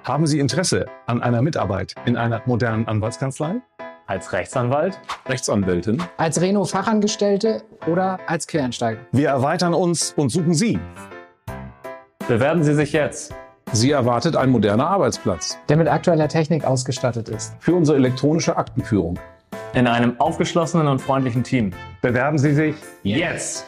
Haben Sie Interesse an einer Mitarbeit in einer modernen Anwaltskanzlei? Als Rechtsanwalt? Rechtsanwältin? Als Reno-Fachangestellte oder als Quereinsteiger? Wir erweitern uns und suchen Sie. Bewerben Sie sich jetzt. Sie erwartet ein moderner Arbeitsplatz. Der mit aktueller Technik ausgestattet ist. Für unsere elektronische Aktenführung. In einem aufgeschlossenen und freundlichen Team. Bewerben Sie sich Jetzt!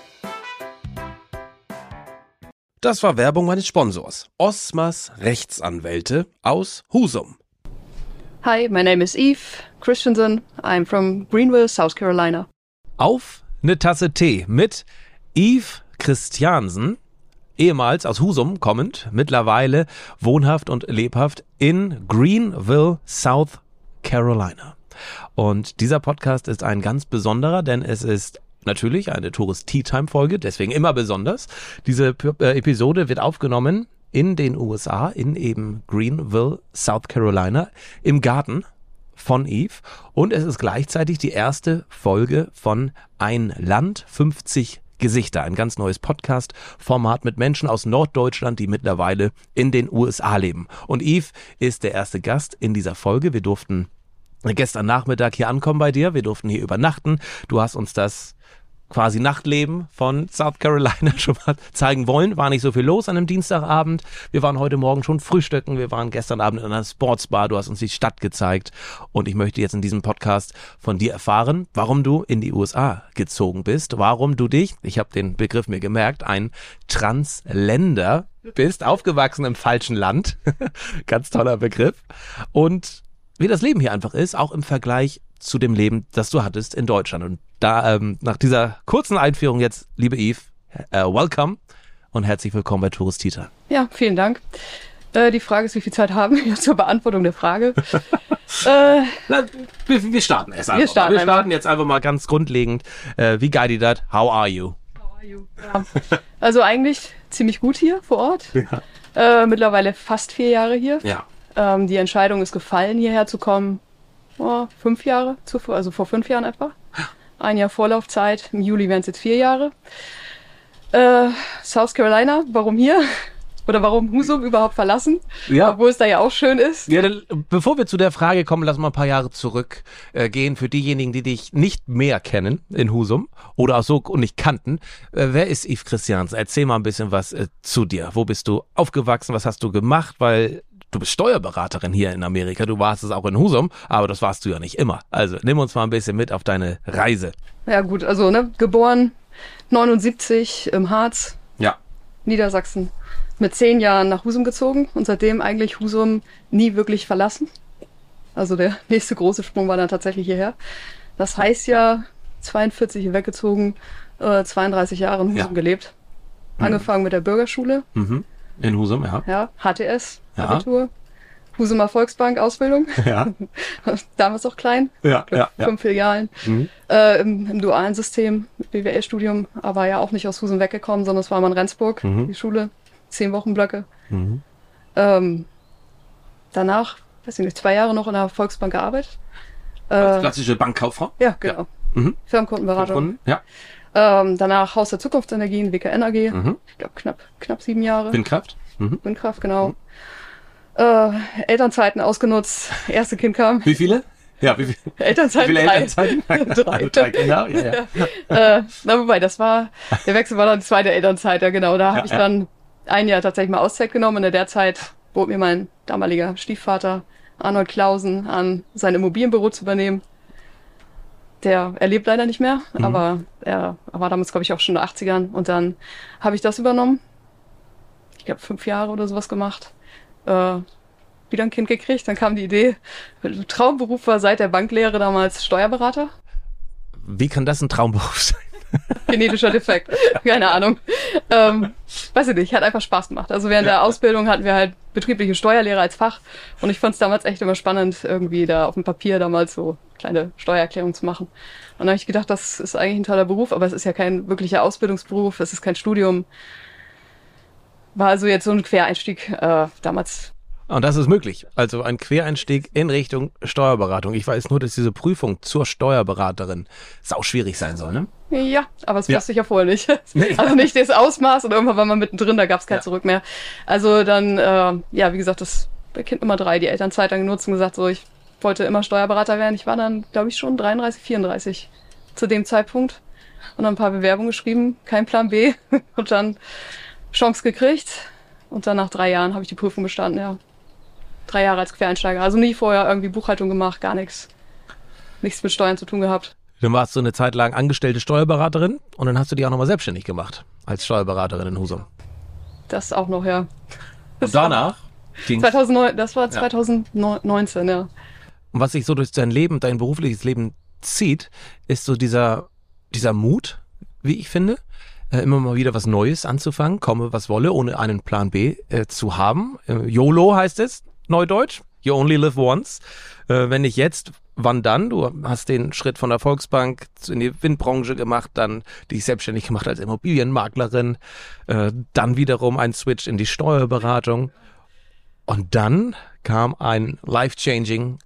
Das war Werbung meines Sponsors, Osmas Rechtsanwälte aus Husum. Hi, my name is Eve Christensen. I'm from Greenville, South Carolina. Auf eine Tasse Tee mit Eve Christiansen, ehemals aus Husum kommend, mittlerweile wohnhaft und lebhaft in Greenville, South Carolina. Und dieser Podcast ist ein ganz besonderer, denn es ist natürlich eine Tourist Tea Time Folge, deswegen immer besonders. Diese Episode wird aufgenommen in den USA, in eben Greenville, South Carolina, im Garten von Eve. Und es ist gleichzeitig die erste Folge von Ein Land, 50 Gesichter. Ein ganz neues Podcast-Format mit Menschen aus Norddeutschland, die mittlerweile in den USA leben. Und Eve ist der erste Gast in dieser Folge. Wir durften gestern Nachmittag hier ankommen bei dir. Wir durften hier übernachten. Du hast uns das quasi Nachtleben von South Carolina schon mal zeigen wollen. War nicht so viel los an einem Dienstagabend. Wir waren heute Morgen schon frühstücken. Wir waren gestern Abend in einer Sportsbar. Du hast uns die Stadt gezeigt. Und ich möchte jetzt in diesem Podcast von dir erfahren, warum du in die USA gezogen bist. Warum du dich, ich habe den Begriff mir gemerkt, ein Transländer bist, aufgewachsen im falschen Land. Ganz toller Begriff. Und wie das Leben hier einfach ist, auch im Vergleich zu dem Leben, das du hattest in Deutschland. Und da nach dieser kurzen Einführung jetzt, liebe Eve, welcome und herzlich willkommen bei Tourist Tea Time. Ja, vielen Dank. Die Frage ist, wie viel Zeit haben wir zur Beantwortung der Frage? Wir starten erst einfach. Wir starten jetzt einfach mal ganz grundlegend. Wie geht ihr das? How are you? Ja. Also eigentlich ziemlich gut hier vor Ort. Ja. Mittlerweile fast 4 Jahre hier. Ja. Die Entscheidung ist gefallen, hierher zu kommen. 5 Jahre zuvor, also vor 5 Jahren etwa. 1 Jahr Vorlaufzeit, im Juli wären es jetzt 4 Jahre. South Carolina, warum hier? Oder warum Husum überhaupt verlassen? Ja. Obwohl es da ja auch schön ist. Ja, bevor wir zu der Frage kommen, lass mal ein paar Jahre zurückgehen für diejenigen, die dich nicht mehr kennen in Husum oder auch so und nicht kannten. Wer ist Eve Christiansen? Erzähl mal ein bisschen was zu dir. Wo bist du aufgewachsen? Was hast du gemacht? Weil du bist Steuerberaterin hier in Amerika. Du warst es auch in Husum, aber das warst du ja nicht immer. Also nimm uns mal ein bisschen mit auf deine Reise. Ja gut, also geboren 79 im Harz, ja, Niedersachsen. Mit 10 Jahren nach Husum gezogen und seitdem eigentlich Husum nie wirklich verlassen. Also der nächste große Sprung war dann tatsächlich hierher. Das heißt ja, 42 hier weggezogen, 32 Jahre in Husum gelebt. Angefangen mit der Bürgerschule. Mhm. In Husum, ja. Ja, HTS, Abitur. Husumer Volksbank, Ausbildung. Ja. Damals auch klein. Ja, 5 Filialen. Mhm. Im dualen System, BWL-Studium, aber ja auch nicht aus Husum weggekommen, sondern es war mal in Rendsburg, die Schule. 10 Wochenblöcke. Mhm. Danach, weiß ich nicht, 2 Jahre noch in der Volksbank gearbeitet. Als klassische Bankkauffrau? Ja, genau. Ja. Mhm. Firmenkundenberatung. Ja. Danach Haus der Zukunftsenergien, WKN AG. Ich glaube knapp 7 Jahre. Windkraft? Windkraft, genau. Elternzeiten ausgenutzt. Erste Kind kam. Wie viele? Ja, wie viele? Elternzeiten? Wie viele Elternzeiten? 3. 3 Kinder, ja. Wobei, der Wechsel war dann die 2. Elternzeit, ja genau. Da habe ich dann 1 Jahr tatsächlich mal Auszeit genommen. In der Zeit bot mir mein damaliger Stiefvater Arnold Clausen an, sein Immobilienbüro zu übernehmen. Er lebt leider nicht mehr, aber er war damals, glaube ich, auch schon in den 80ern. Und dann habe ich das übernommen. Ich glaube, 5 Jahre oder sowas gemacht. Wieder ein Kind gekriegt. Dann kam die Idee, Traumberuf war seit der Banklehre damals Steuerberater. Wie kann das ein Traumberuf sein? Genetischer Defekt. Keine Ahnung. Weiß ich nicht, hat einfach Spaß gemacht. Also während der Ausbildung hatten wir halt betriebliche Steuerlehre als Fach und ich fand es damals echt immer spannend, irgendwie da auf dem Papier damals so kleine Steuererklärungen zu machen. Und dann habe ich gedacht, das ist eigentlich ein toller Beruf, aber es ist ja kein wirklicher Ausbildungsberuf, es ist kein Studium. War also jetzt so ein Quereinstieg damals. Und das ist möglich. Also ein Quereinstieg in Richtung Steuerberatung. Ich weiß nur, dass diese Prüfung zur Steuerberaterin sau schwierig sein soll, ne? Ja, aber das wusste ich ja vorher nicht. Also nicht das Ausmaß und irgendwann war man mittendrin, da gab es kein Zurück mehr. Also dann, wie gesagt, das bei Kind Nummer 3 die Elternzeit dann genutzt und gesagt, so, ich wollte immer Steuerberater werden. Ich war dann, glaube ich, schon 33, 34 zu dem Zeitpunkt. Und dann ein paar Bewerbungen geschrieben, kein Plan B. Und dann Chance gekriegt. Und dann nach 3 Jahren habe ich die Prüfung bestanden, ja. 3 Jahre als Quereinsteiger. Also nie vorher irgendwie Buchhaltung gemacht, gar nichts. Nichts mit Steuern zu tun gehabt. Du warst so eine Zeit lang angestellte Steuerberaterin und dann hast du dich auch nochmal selbstständig gemacht als Steuerberaterin in Husum. Das auch noch, ja. Und danach ging 2009, das war 2019, ja. Und was sich so durch dein Leben, dein berufliches Leben zieht, ist so dieser Mut, wie ich finde, immer mal wieder was Neues anzufangen, komme was wolle, ohne einen Plan B zu haben. YOLO heißt es, Neudeutsch. You only live once. Wenn nicht jetzt, wann dann? Du hast den Schritt von der Volksbank in die Windbranche gemacht, dann dich selbstständig gemacht als Immobilienmaklerin, dann wiederum ein Switch in die Steuerberatung. Und dann kam ein life-changing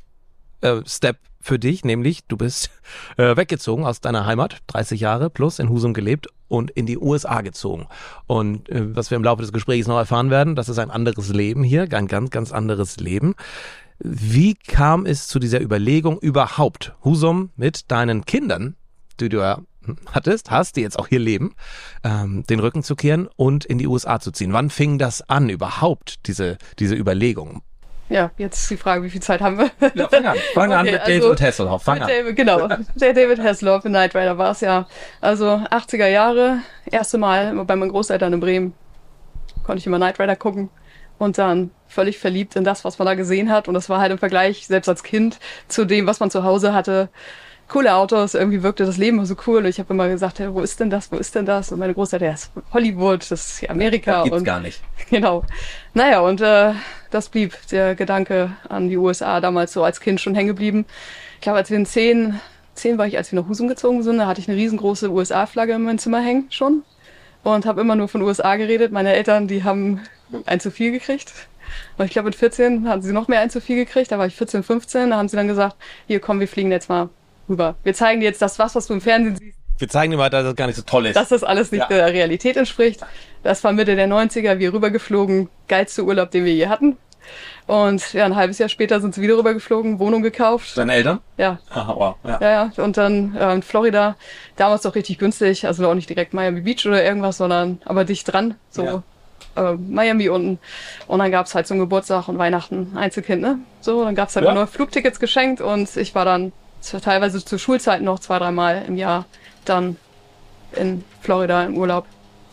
Step für dich, nämlich du bist weggezogen aus deiner Heimat, 30 Jahre plus in Husum gelebt und in die USA gezogen. Und was wir im Laufe des Gesprächs noch erfahren werden, das ist ein anderes Leben hier, ein ganz, ganz anderes Leben. Wie kam es zu dieser Überlegung überhaupt, Husum mit deinen Kindern, die du ja hast, die jetzt auch hier leben, den Rücken zu kehren und in die USA zu ziehen? Wann fing das an überhaupt, diese Überlegung? Ja, jetzt die Frage, wie viel Zeit haben wir? Ja, fang an mit David Hasselhoff. Genau, der David Hasselhoff in Knight Rider war es ja. Also 80er Jahre, erste Mal bei meinen Großeltern in Bremen konnte ich immer Knight Rider gucken und dann völlig verliebt in das, was man da gesehen hat. Und das war halt im Vergleich, selbst als Kind, zu dem, was man zu Hause hatte. Coole Autos, irgendwie wirkte das Leben so cool. Und ich habe immer gesagt, hey, wo ist denn das? Und meine Großeltern, das ist Hollywood, das ist hier Amerika. Das gibt's und gar nicht. Genau. Naja, und das blieb der Gedanke an die USA damals so als Kind schon hängen geblieben. Ich glaube, als wir in 10 war ich, als wir nach Husum gezogen sind, da hatte ich eine riesengroße USA-Flagge in meinem Zimmer hängen schon. Und habe immer nur von USA geredet. Meine Eltern, die haben ein zu viel gekriegt. Und ich glaube, mit 14 hatten sie noch mehr ein zu viel gekriegt. Da war ich 14, 15. Da haben sie dann gesagt, hier komm, wir fliegen jetzt mal rüber. Wir zeigen dir jetzt das, was du im Fernsehen siehst. Wir zeigen dir mal, dass das gar nicht so toll ist. Dass das alles nicht der Realität entspricht. Das war Mitte der 90er, wir rübergeflogen. Geilste Urlaub, den wir je hatten. Und ja, ein halbes Jahr später sind sie wieder rübergeflogen, Wohnung gekauft. Deine Eltern? Ja. Aha, wow. Ja. Und dann in Florida, damals doch richtig günstig. Also auch nicht direkt Miami Beach oder irgendwas, sondern aber dicht dran. So Miami unten. Und dann gab's halt zum Geburtstag und Weihnachten Einzelkind, ne? So, dann gab's halt nur Flugtickets geschenkt und ich war dann teilweise zur Schulzeit noch 2-3 Mal im Jahr dann in Florida im Urlaub.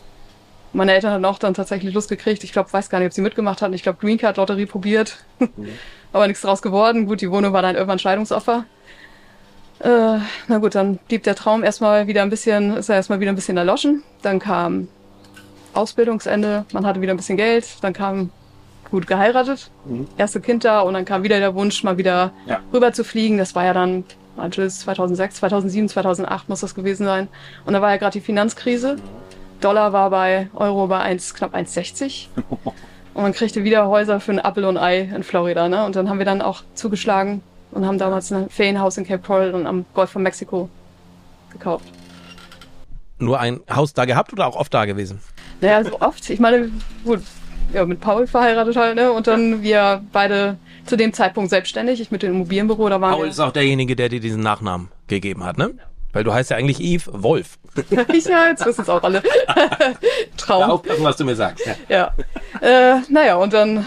Meine Eltern hatten auch dann tatsächlich Lust gekriegt. Ich glaube, weiß gar nicht, ob sie mitgemacht hatten. Ich glaube, Green Card Lotterie probiert. Aber nichts draus geworden. Gut, die Wohnung war dann irgendwann Scheidungsopfer. Na gut, dann blieb der Traum erstmal wieder ein bisschen erloschen. Dann kam Ausbildungsende, man hatte wieder ein bisschen Geld. Dann kam gut geheiratet, erste Kind da und dann kam wieder der Wunsch, mal wieder rüber zu fliegen. Das war ja dann 2006, 2007, 2008 muss das gewesen sein. Und da war ja gerade die Finanzkrise. Dollar war bei Euro bei knapp 1,60. Und man kriegte wieder Häuser für ein Apfel und Ei in Florida. Ne? Und dann haben wir dann auch zugeschlagen und haben damals ein Ferienhaus in Cape Coral und am Golf von Mexiko gekauft. Nur ein Haus da gehabt oder auch oft da gewesen? Naja, so oft. Ich meine, gut, ja, mit Paul verheiratet halt, ne? Und dann wir beide zu dem Zeitpunkt selbstständig. Ich mit dem Immobilienbüro, da waren Paul ist auch derjenige, der dir diesen Nachnamen gegeben hat, ne? Weil du heißt ja eigentlich Yves Wolf. Ja, jetzt wissen es auch alle. Traum. Ja, aufpassen, was du mir sagst. Ja. Naja, und dann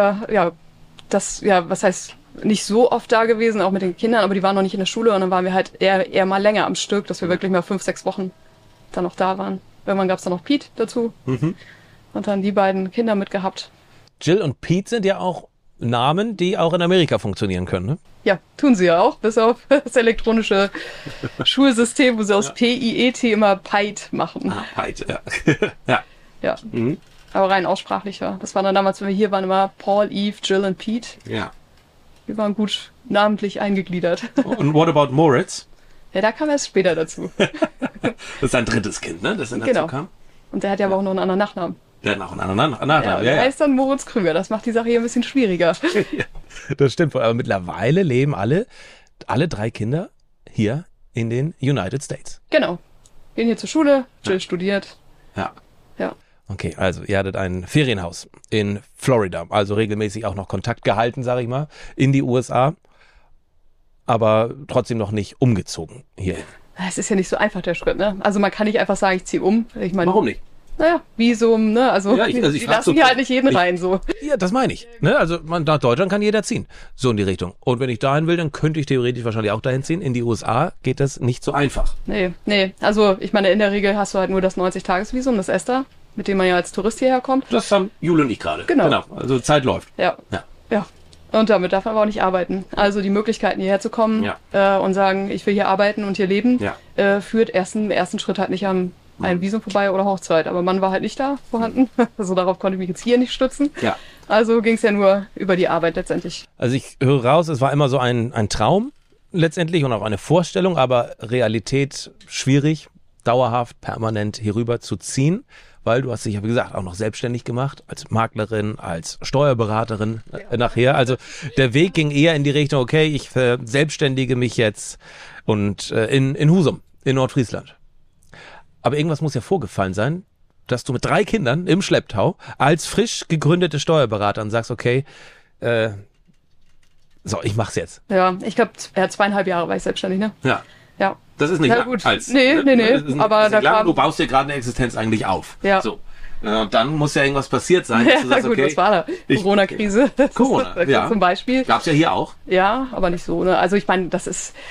was heißt, nicht so oft da gewesen, auch mit den Kindern, aber die waren noch nicht in der Schule und dann waren wir halt eher mal länger am Stück, dass wir wirklich mal 5-6 Wochen dann noch da waren. Irgendwann gab es dann noch Pete dazu. Und dann die beiden Kinder mitgehabt. Jill und Pete sind ja auch Namen, die auch in Amerika funktionieren können, ne? Ja, tun sie ja auch, bis auf das elektronische Schulsystem, wo sie aus P-I-E-T immer Pite machen. Pite, ja. Ja, aber rein aussprachlicher. Das war dann damals, wenn wir hier waren, immer Paul, Eve, Jill und Pete. Ja. Wir waren gut namentlich eingegliedert. Und what about Moritz? Ja, da kam erst später dazu. Das ist ein drittes Kind, ne? Das dann dazu kam. Und der hat ja aber auch noch einen anderen Nachnamen. Der hat noch einen anderen Nachnamen, Der heißt dann Moritz Krüger. Das macht die Sache hier ein bisschen schwieriger. Das stimmt. Aber mittlerweile leben alle 3 Kinder hier in den United States. Genau. Gehen hier zur Schule, Jill studiert. Ja. Ja. Okay, also ihr hattet ein Ferienhaus in Florida, also regelmäßig auch noch Kontakt gehalten, sage ich mal, in die USA, aber trotzdem noch nicht umgezogen hierhin. Es ist ja nicht so einfach, der Schritt, ne? Also man kann nicht einfach sagen, ich ziehe um. Ich meine, Warum nicht? Naja, Visum, ne? Also, Ja, ich die frag lassen so- hier halt nicht jeden rein, so. Ja, das meine ich. Ne? Also nach Deutschland kann jeder ziehen, so in die Richtung. Und wenn ich dahin will, dann könnte ich theoretisch wahrscheinlich auch dahin ziehen. In die USA geht das nicht so einfach. Nee. Also, ich meine, in der Regel hast du halt nur das 90-Tages-Visum, das ESTA, mit dem man ja als Tourist hierher kommt. Das haben Jule und ich gerade. Genau. Also Zeit läuft. Ja. Ja. Und damit darf man aber auch nicht arbeiten. Also die Möglichkeiten, hierher zu kommen und sagen, ich will hier arbeiten und hier leben, führt im ersten Schritt halt nicht am einem Visum vorbei oder Hochzeit. Aber man war halt nicht da vorhanden. Also darauf konnte ich mich jetzt hier nicht stützen. Ja. Also ging es ja nur über die Arbeit letztendlich. Also ich höre raus, es war immer so ein Traum letztendlich und auch eine Vorstellung, aber Realität schwierig, dauerhaft, permanent hierüber zu ziehen. Weil du hast dich ja, wie gesagt, auch noch selbstständig gemacht, als Maklerin, als Steuerberaterin nachher. Also der Weg ging eher in die Richtung, okay, ich selbstständige mich jetzt und in Husum, in Nordfriesland. Aber irgendwas muss ja vorgefallen sein, dass du mit 3 Kindern im Schlepptau als frisch gegründete Steuerberaterin sagst, okay, ich mach's jetzt. Ja, ich glaube, 2,5 Jahre war ich selbstständig, ne? Ja. Ja. Das ist nicht Ja, lang. gut. Das Nee, ist aber nicht da lang. kam- Du baust dir gerade eine Existenz eigentlich auf. Ja. So. Und dann muss ja irgendwas passiert sein, dass du sagst, gut, okay, was war da? Corona-Krise. Corona, ja. Zum Beispiel. gab's ja hier auch. Ja, aber nicht so, ne? Also ich meine, das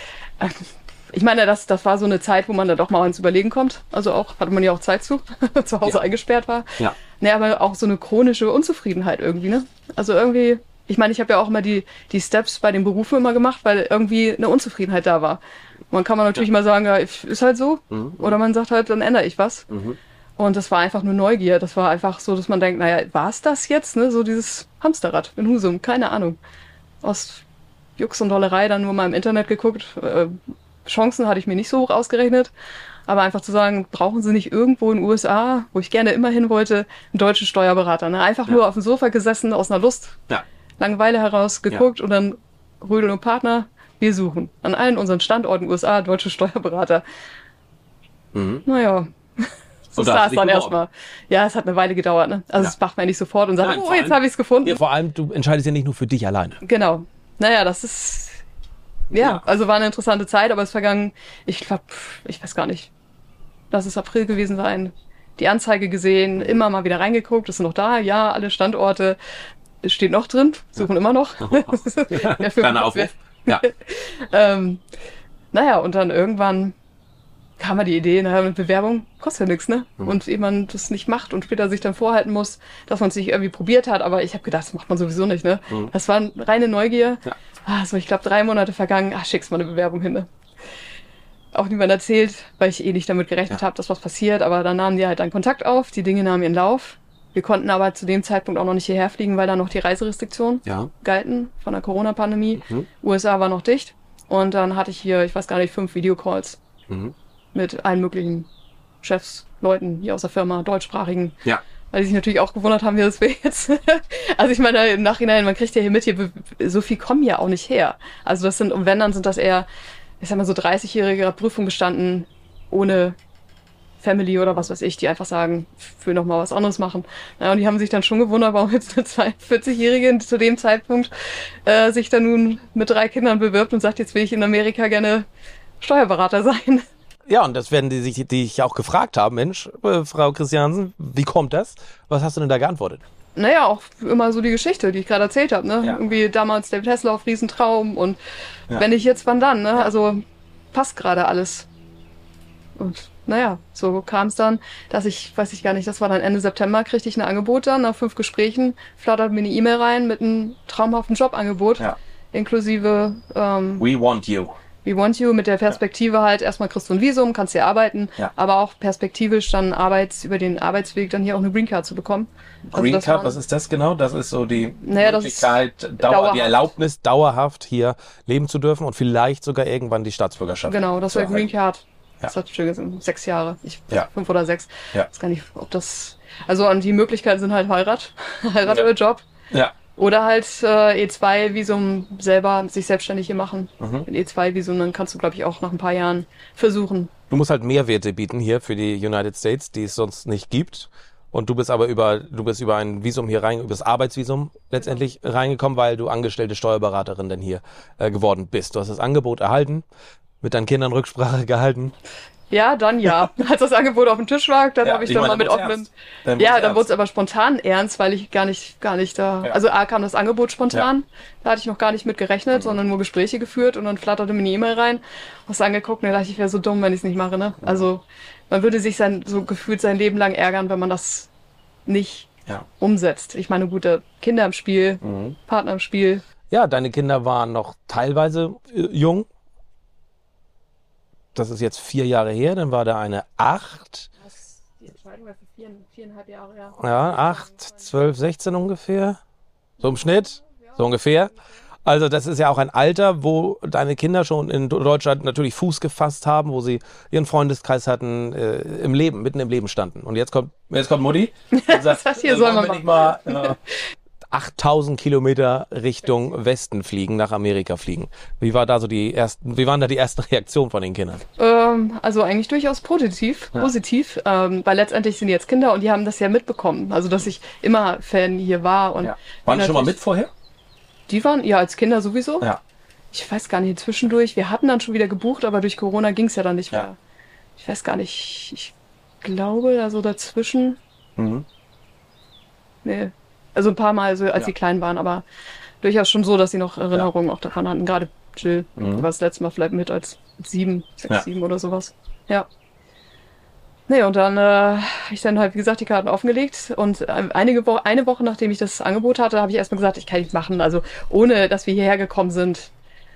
war so eine Zeit, wo man da doch mal ins Überlegen kommt. Also auch, hatte man ja auch Zeit zu Hause eingesperrt war. Ja. Ne, aber auch so eine chronische Unzufriedenheit irgendwie, ne? Also irgendwie, ich meine, ich habe ja auch immer die Steps bei den Berufen immer gemacht, weil irgendwie eine Unzufriedenheit da war. Man kann natürlich mal sagen, ja, ist halt so. Oder man sagt halt, dann ändere ich was. Und das war einfach nur Neugier. Das war einfach so, dass man denkt, naja, war es das jetzt? Ne? So dieses Hamsterrad in Husum, keine Ahnung. Aus Jux und Dollerei dann nur mal im Internet geguckt. Chancen hatte ich mir nicht so hoch ausgerechnet. Aber einfach zu sagen, brauchen Sie nicht irgendwo in den USA, wo ich gerne immer hin wollte, einen deutschen Steuerberater. Ne? Einfach nur auf dem Sofa gesessen, aus einer Lust, Langeweile heraus geguckt und dann Rödel und Partner, wir suchen an allen unseren Standorten USA deutsche Steuerberater. Naja, so Und da hast sah du es dich dann beworben. erstmal. Ja, es hat eine Weile gedauert. Ne? Also das macht man nicht sofort und sagt, Nein, vor jetzt allem- habe ich es gefunden. Ja, vor allem, du entscheidest ja nicht nur für dich alleine. Genau. Naja, das ist, also war eine interessante Zeit, aber es vergangen, ich glaube, ich weiß gar nicht, lass es April gewesen sein, die Anzeige gesehen, immer mal wieder reingeguckt, ist noch da, ja, alle Standorte, es steht noch drin, suchen immer noch. Kleiner Aufruf. Ja. Naja, und dann irgendwann kam mir die Idee, naja, mit Bewerbung kostet ja nichts, ne? Und ehe man das nicht macht und später sich dann vorhalten muss, dass man es nicht irgendwie probiert hat, aber ich habe gedacht, das macht man sowieso nicht, ne? Das war reine Neugier. So, ich glaube, 3 Monate vergangen, schickst mal eine Bewerbung hin, ne? Auch niemand erzählt, weil ich nicht damit gerechnet habe, dass was passiert, aber dann nahmen die halt dann Kontakt auf, die Dinge nahmen ihren Lauf. Wir konnten aber zu dem Zeitpunkt auch noch nicht hierher fliegen, weil da noch die Reiserestriktionen galten von der Corona-Pandemie. USA war noch dicht und dann hatte ich hier, ich weiß gar nicht, 5 Videocalls mit allen möglichen Chefs, Leuten hier aus der Firma, deutschsprachigen. Ja. Weil die sich natürlich auch gewundert haben, wie das wäre jetzt. Also ich meine, im Nachhinein, man kriegt ja hier mit, so viel kommen ja auch nicht her. Also das sind, und wenn, dann sind das eher, ich sag mal, so 30-jährige Prüfung gestanden, ohne Family oder was weiß ich, die einfach sagen, ich will noch mal was anderes machen. Ja, und die haben sich dann schon gewundert, warum jetzt eine 42-Jährige zu dem Zeitpunkt sich dann nun mit 3 Kindern bewirbt und sagt, jetzt will ich in Amerika gerne Steuerberater sein. Ja, und das werden die sich auch gefragt haben, Mensch, Frau Christiansen, wie kommt das? Was hast du denn da geantwortet? Naja, auch immer so die Geschichte, die ich gerade erzählt habe. Ne? Ja. Irgendwie damals David Hasselhoff, Riesentraum und wenn nicht jetzt, wann dann? Ne? Ja. Also passt gerade alles. Und naja, so kam es dann, dass ich, weiß ich gar nicht, das war dann Ende September, kriegte ich ein Angebot dann, nach 5 Gesprächen, flattert mir eine E-Mail rein mit einem traumhaften Jobangebot, inklusive We want you. We want you, mit der Perspektive halt, erstmal kriegst du ein Visum, kannst hier arbeiten, aber auch perspektivisch dann über den Arbeitsweg dann hier auch eine Green Card zu bekommen. Green also Card, was ist das genau? Das ist so die das Möglichkeit, ist dauerhaft. die Erlaubnis, dauerhaft hier leben zu dürfen und vielleicht sogar irgendwann die Staatsbürgerschaft. Genau, das wäre Green Card. Ja. Das hat schon 6 Jahre. 5 oder 6. Ja. Ich weiß gar nicht, ob das, also und die Möglichkeiten sind halt Heirat oder Job. Ja. Oder halt E2-Visum selber, sich selbstständig hier machen. Mit E2-Visum, dann kannst du, glaube ich, auch nach ein paar Jahren versuchen. Du musst halt Mehrwerte bieten hier für die United States, die es sonst nicht gibt. Und du bist aber über ein Visum hier rein, über das Arbeitsvisum letztendlich reingekommen, weil du angestellte Steuerberaterin dann hier geworden bist. Du hast das Angebot erhalten, mit deinen Kindern Rücksprache gehalten. Ja, dann ja. Als das Angebot auf dem Tisch lag, dann habe ich dann mal mit offenem... Ja, dann wurde es aber spontan ernst, weil ich gar nicht da... Ja. Also A, kam das Angebot spontan, da hatte ich noch gar nicht mit gerechnet, sondern nur Gespräche geführt und dann flatterte mir eine E-Mail rein, was angeguckt und da dachte ich, wäre so dumm, wenn ich es nicht mache, ne? Also man würde sich so gefühlt sein Leben lang ärgern, wenn man das nicht umsetzt. Ich meine, gute Kinder im Spiel, Partner im Spiel. Ja, deine Kinder waren noch teilweise jung. Das ist jetzt 4 Jahre her, dann war da eine 8. Die Entscheidung war für 4,5 Jahre, ja. Ja, 8, 12, 16 ungefähr. So im Schnitt, so ungefähr. Also das ist ja auch ein Alter, wo deine Kinder schon in Deutschland natürlich Fuß gefasst haben, wo sie ihren Freundeskreis hatten, mitten im Leben standen. Und jetzt kommt Mutti und sagt, hier soll man nicht mal 8000 Kilometer Richtung Westen fliegen, nach Amerika fliegen. Wie waren da die ersten Reaktionen von den Kindern? Also eigentlich durchaus positiv, weil letztendlich sind die jetzt Kinder und die haben das ja mitbekommen. Also dass ich immer Fan hier war. Und waren die schon mal mit vorher? Die waren, ja, als Kinder sowieso. Ja. Ich weiß gar nicht, zwischendurch, wir hatten dann schon wieder gebucht, aber durch Corona ging es ja dann nicht mehr. Ich weiß gar nicht, ich glaube, da so dazwischen. Nee. Also ein paar Mal, so, als sie klein waren, aber durchaus schon so, dass sie noch Erinnerungen auch davon hatten. Gerade Jill war das letzte Mal vielleicht mit als 7 oder sowas. Ja. Nee, und dann habe ich dann halt, wie gesagt, die Karten offengelegt und eine Woche, nachdem ich das Angebot hatte, habe ich erstmal gesagt, ich kann nicht machen. Also ohne, dass wir hierher gekommen sind,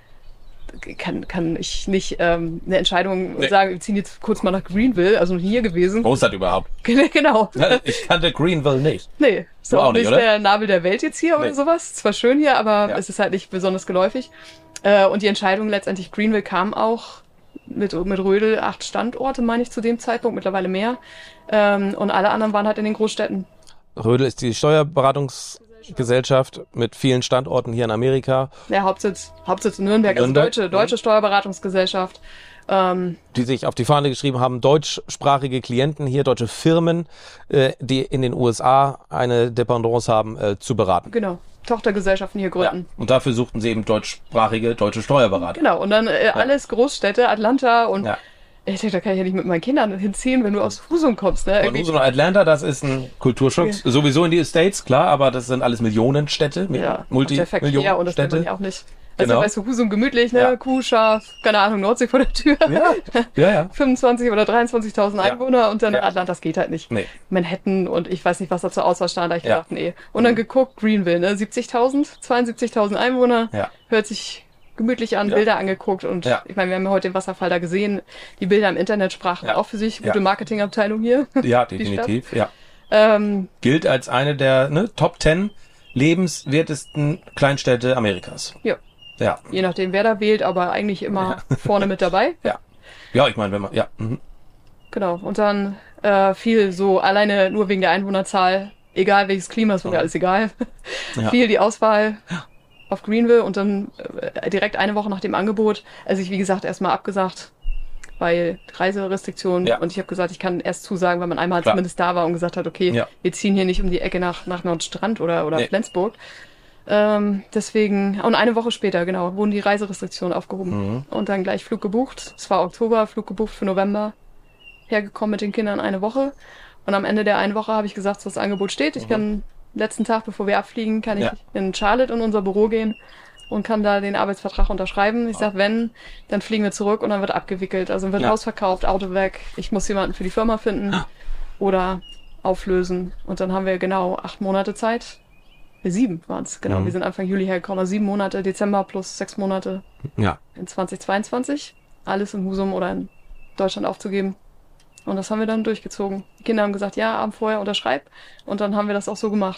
kann ich nicht eine Entscheidung sagen, wir ziehen jetzt kurz mal nach Greenville, also hier gewesen. Wo ist das überhaupt? Genau. Ich kannte Greenville nicht. Nee, ist auch nicht der Nabel der Welt jetzt hier oder sowas. Zwar schön hier, aber es ist halt nicht besonders geläufig. Und die Entscheidung letztendlich Greenville kam auch mit Rödel 8 Standorte, meine ich, zu dem Zeitpunkt, mittlerweile mehr. Und alle anderen waren halt in den Großstädten. Rödel ist die Steuerberatungsgesellschaft mit vielen Standorten hier in Amerika. Ja, Hauptsitz in Nürnberg, also deutsche Steuerberatungsgesellschaft. Die sich auf die Fahne geschrieben haben, deutschsprachige Klienten hier, deutsche Firmen, die in den USA eine Dependance haben, zu beraten. Genau. Tochtergesellschaften hier gründen. Ja. Und dafür suchten sie eben deutschsprachige deutsche Steuerberater. Genau, und dann alles Großstädte, Atlanta und ich denke, da kann ich ja nicht mit meinen Kindern hinziehen, wenn du aus Husum kommst. Ne? Von Husum nach Atlanta, das ist ein Kulturschock. Sowieso in die States, klar, aber das sind alles Millionenstädte, Multimillionenstädte. Ja, und das will man ja auch nicht. Also weißt du, Husum gemütlich, ne? Kuh, Schaf, keine Ahnung, Nordsee vor der Tür. Ja. 25 oder 23.000 Einwohner und dann Atlanta, das geht halt nicht. Nee. Manhattan und ich weiß nicht, was da zur Auswahl stand, da hab ich gedacht, nee. Und dann geguckt, Greenville, ne? 72.000 Einwohner, hört sich gemütlich an, Bilder angeguckt und ich meine, wir haben ja heute den Wasserfall da gesehen. Die Bilder im Internet sprachen auch für sich. Gute Marketingabteilung hier. Ja, definitiv, gilt als eine der Top 10 lebenswertesten Kleinstädte Amerikas. Ja. Je nachdem, wer da wählt, aber eigentlich immer vorne mit dabei. Ja, ich meine, wenn man, Genau, und dann viel so alleine nur wegen der Einwohnerzahl, egal welches Klima, ist mir alles egal. Viel die Auswahl auf Greenville und dann direkt eine Woche nach dem Angebot, also ich wie gesagt erstmal abgesagt, weil Reiserestriktionen und ich habe gesagt, ich kann erst zusagen, wenn man einmal zumindest da war und gesagt hat, okay, wir ziehen hier nicht um die Ecke nach Nordstrand oder Flensburg. Deswegen, und eine Woche später, genau, wurden die Reiserestriktionen aufgehoben und dann gleich Flug gebucht. Es war Oktober, Flug gebucht für November, hergekommen mit den Kindern eine Woche und am Ende der einen Woche habe ich gesagt, dass das Angebot steht. Ich kann letzten Tag, bevor wir abfliegen, kann ich in Charlotte in unser Büro gehen und kann da den Arbeitsvertrag unterschreiben. Ich sag, wenn, dann fliegen wir zurück und dann wird abgewickelt. Also wird Haus verkauft, Auto weg. Ich muss jemanden für die Firma finden oder auflösen. Und dann haben wir genau 8 Monate Zeit. 7 waren es, genau. Wir sind Anfang Juli hergekommen. Also 7 Monate, Dezember plus 6 Monate in 2022. Alles in Husum oder in Deutschland aufzugeben. Und das haben wir dann durchgezogen. Die Kinder haben gesagt, ja, Abend vorher unterschreib. Und dann haben wir das auch so gemacht,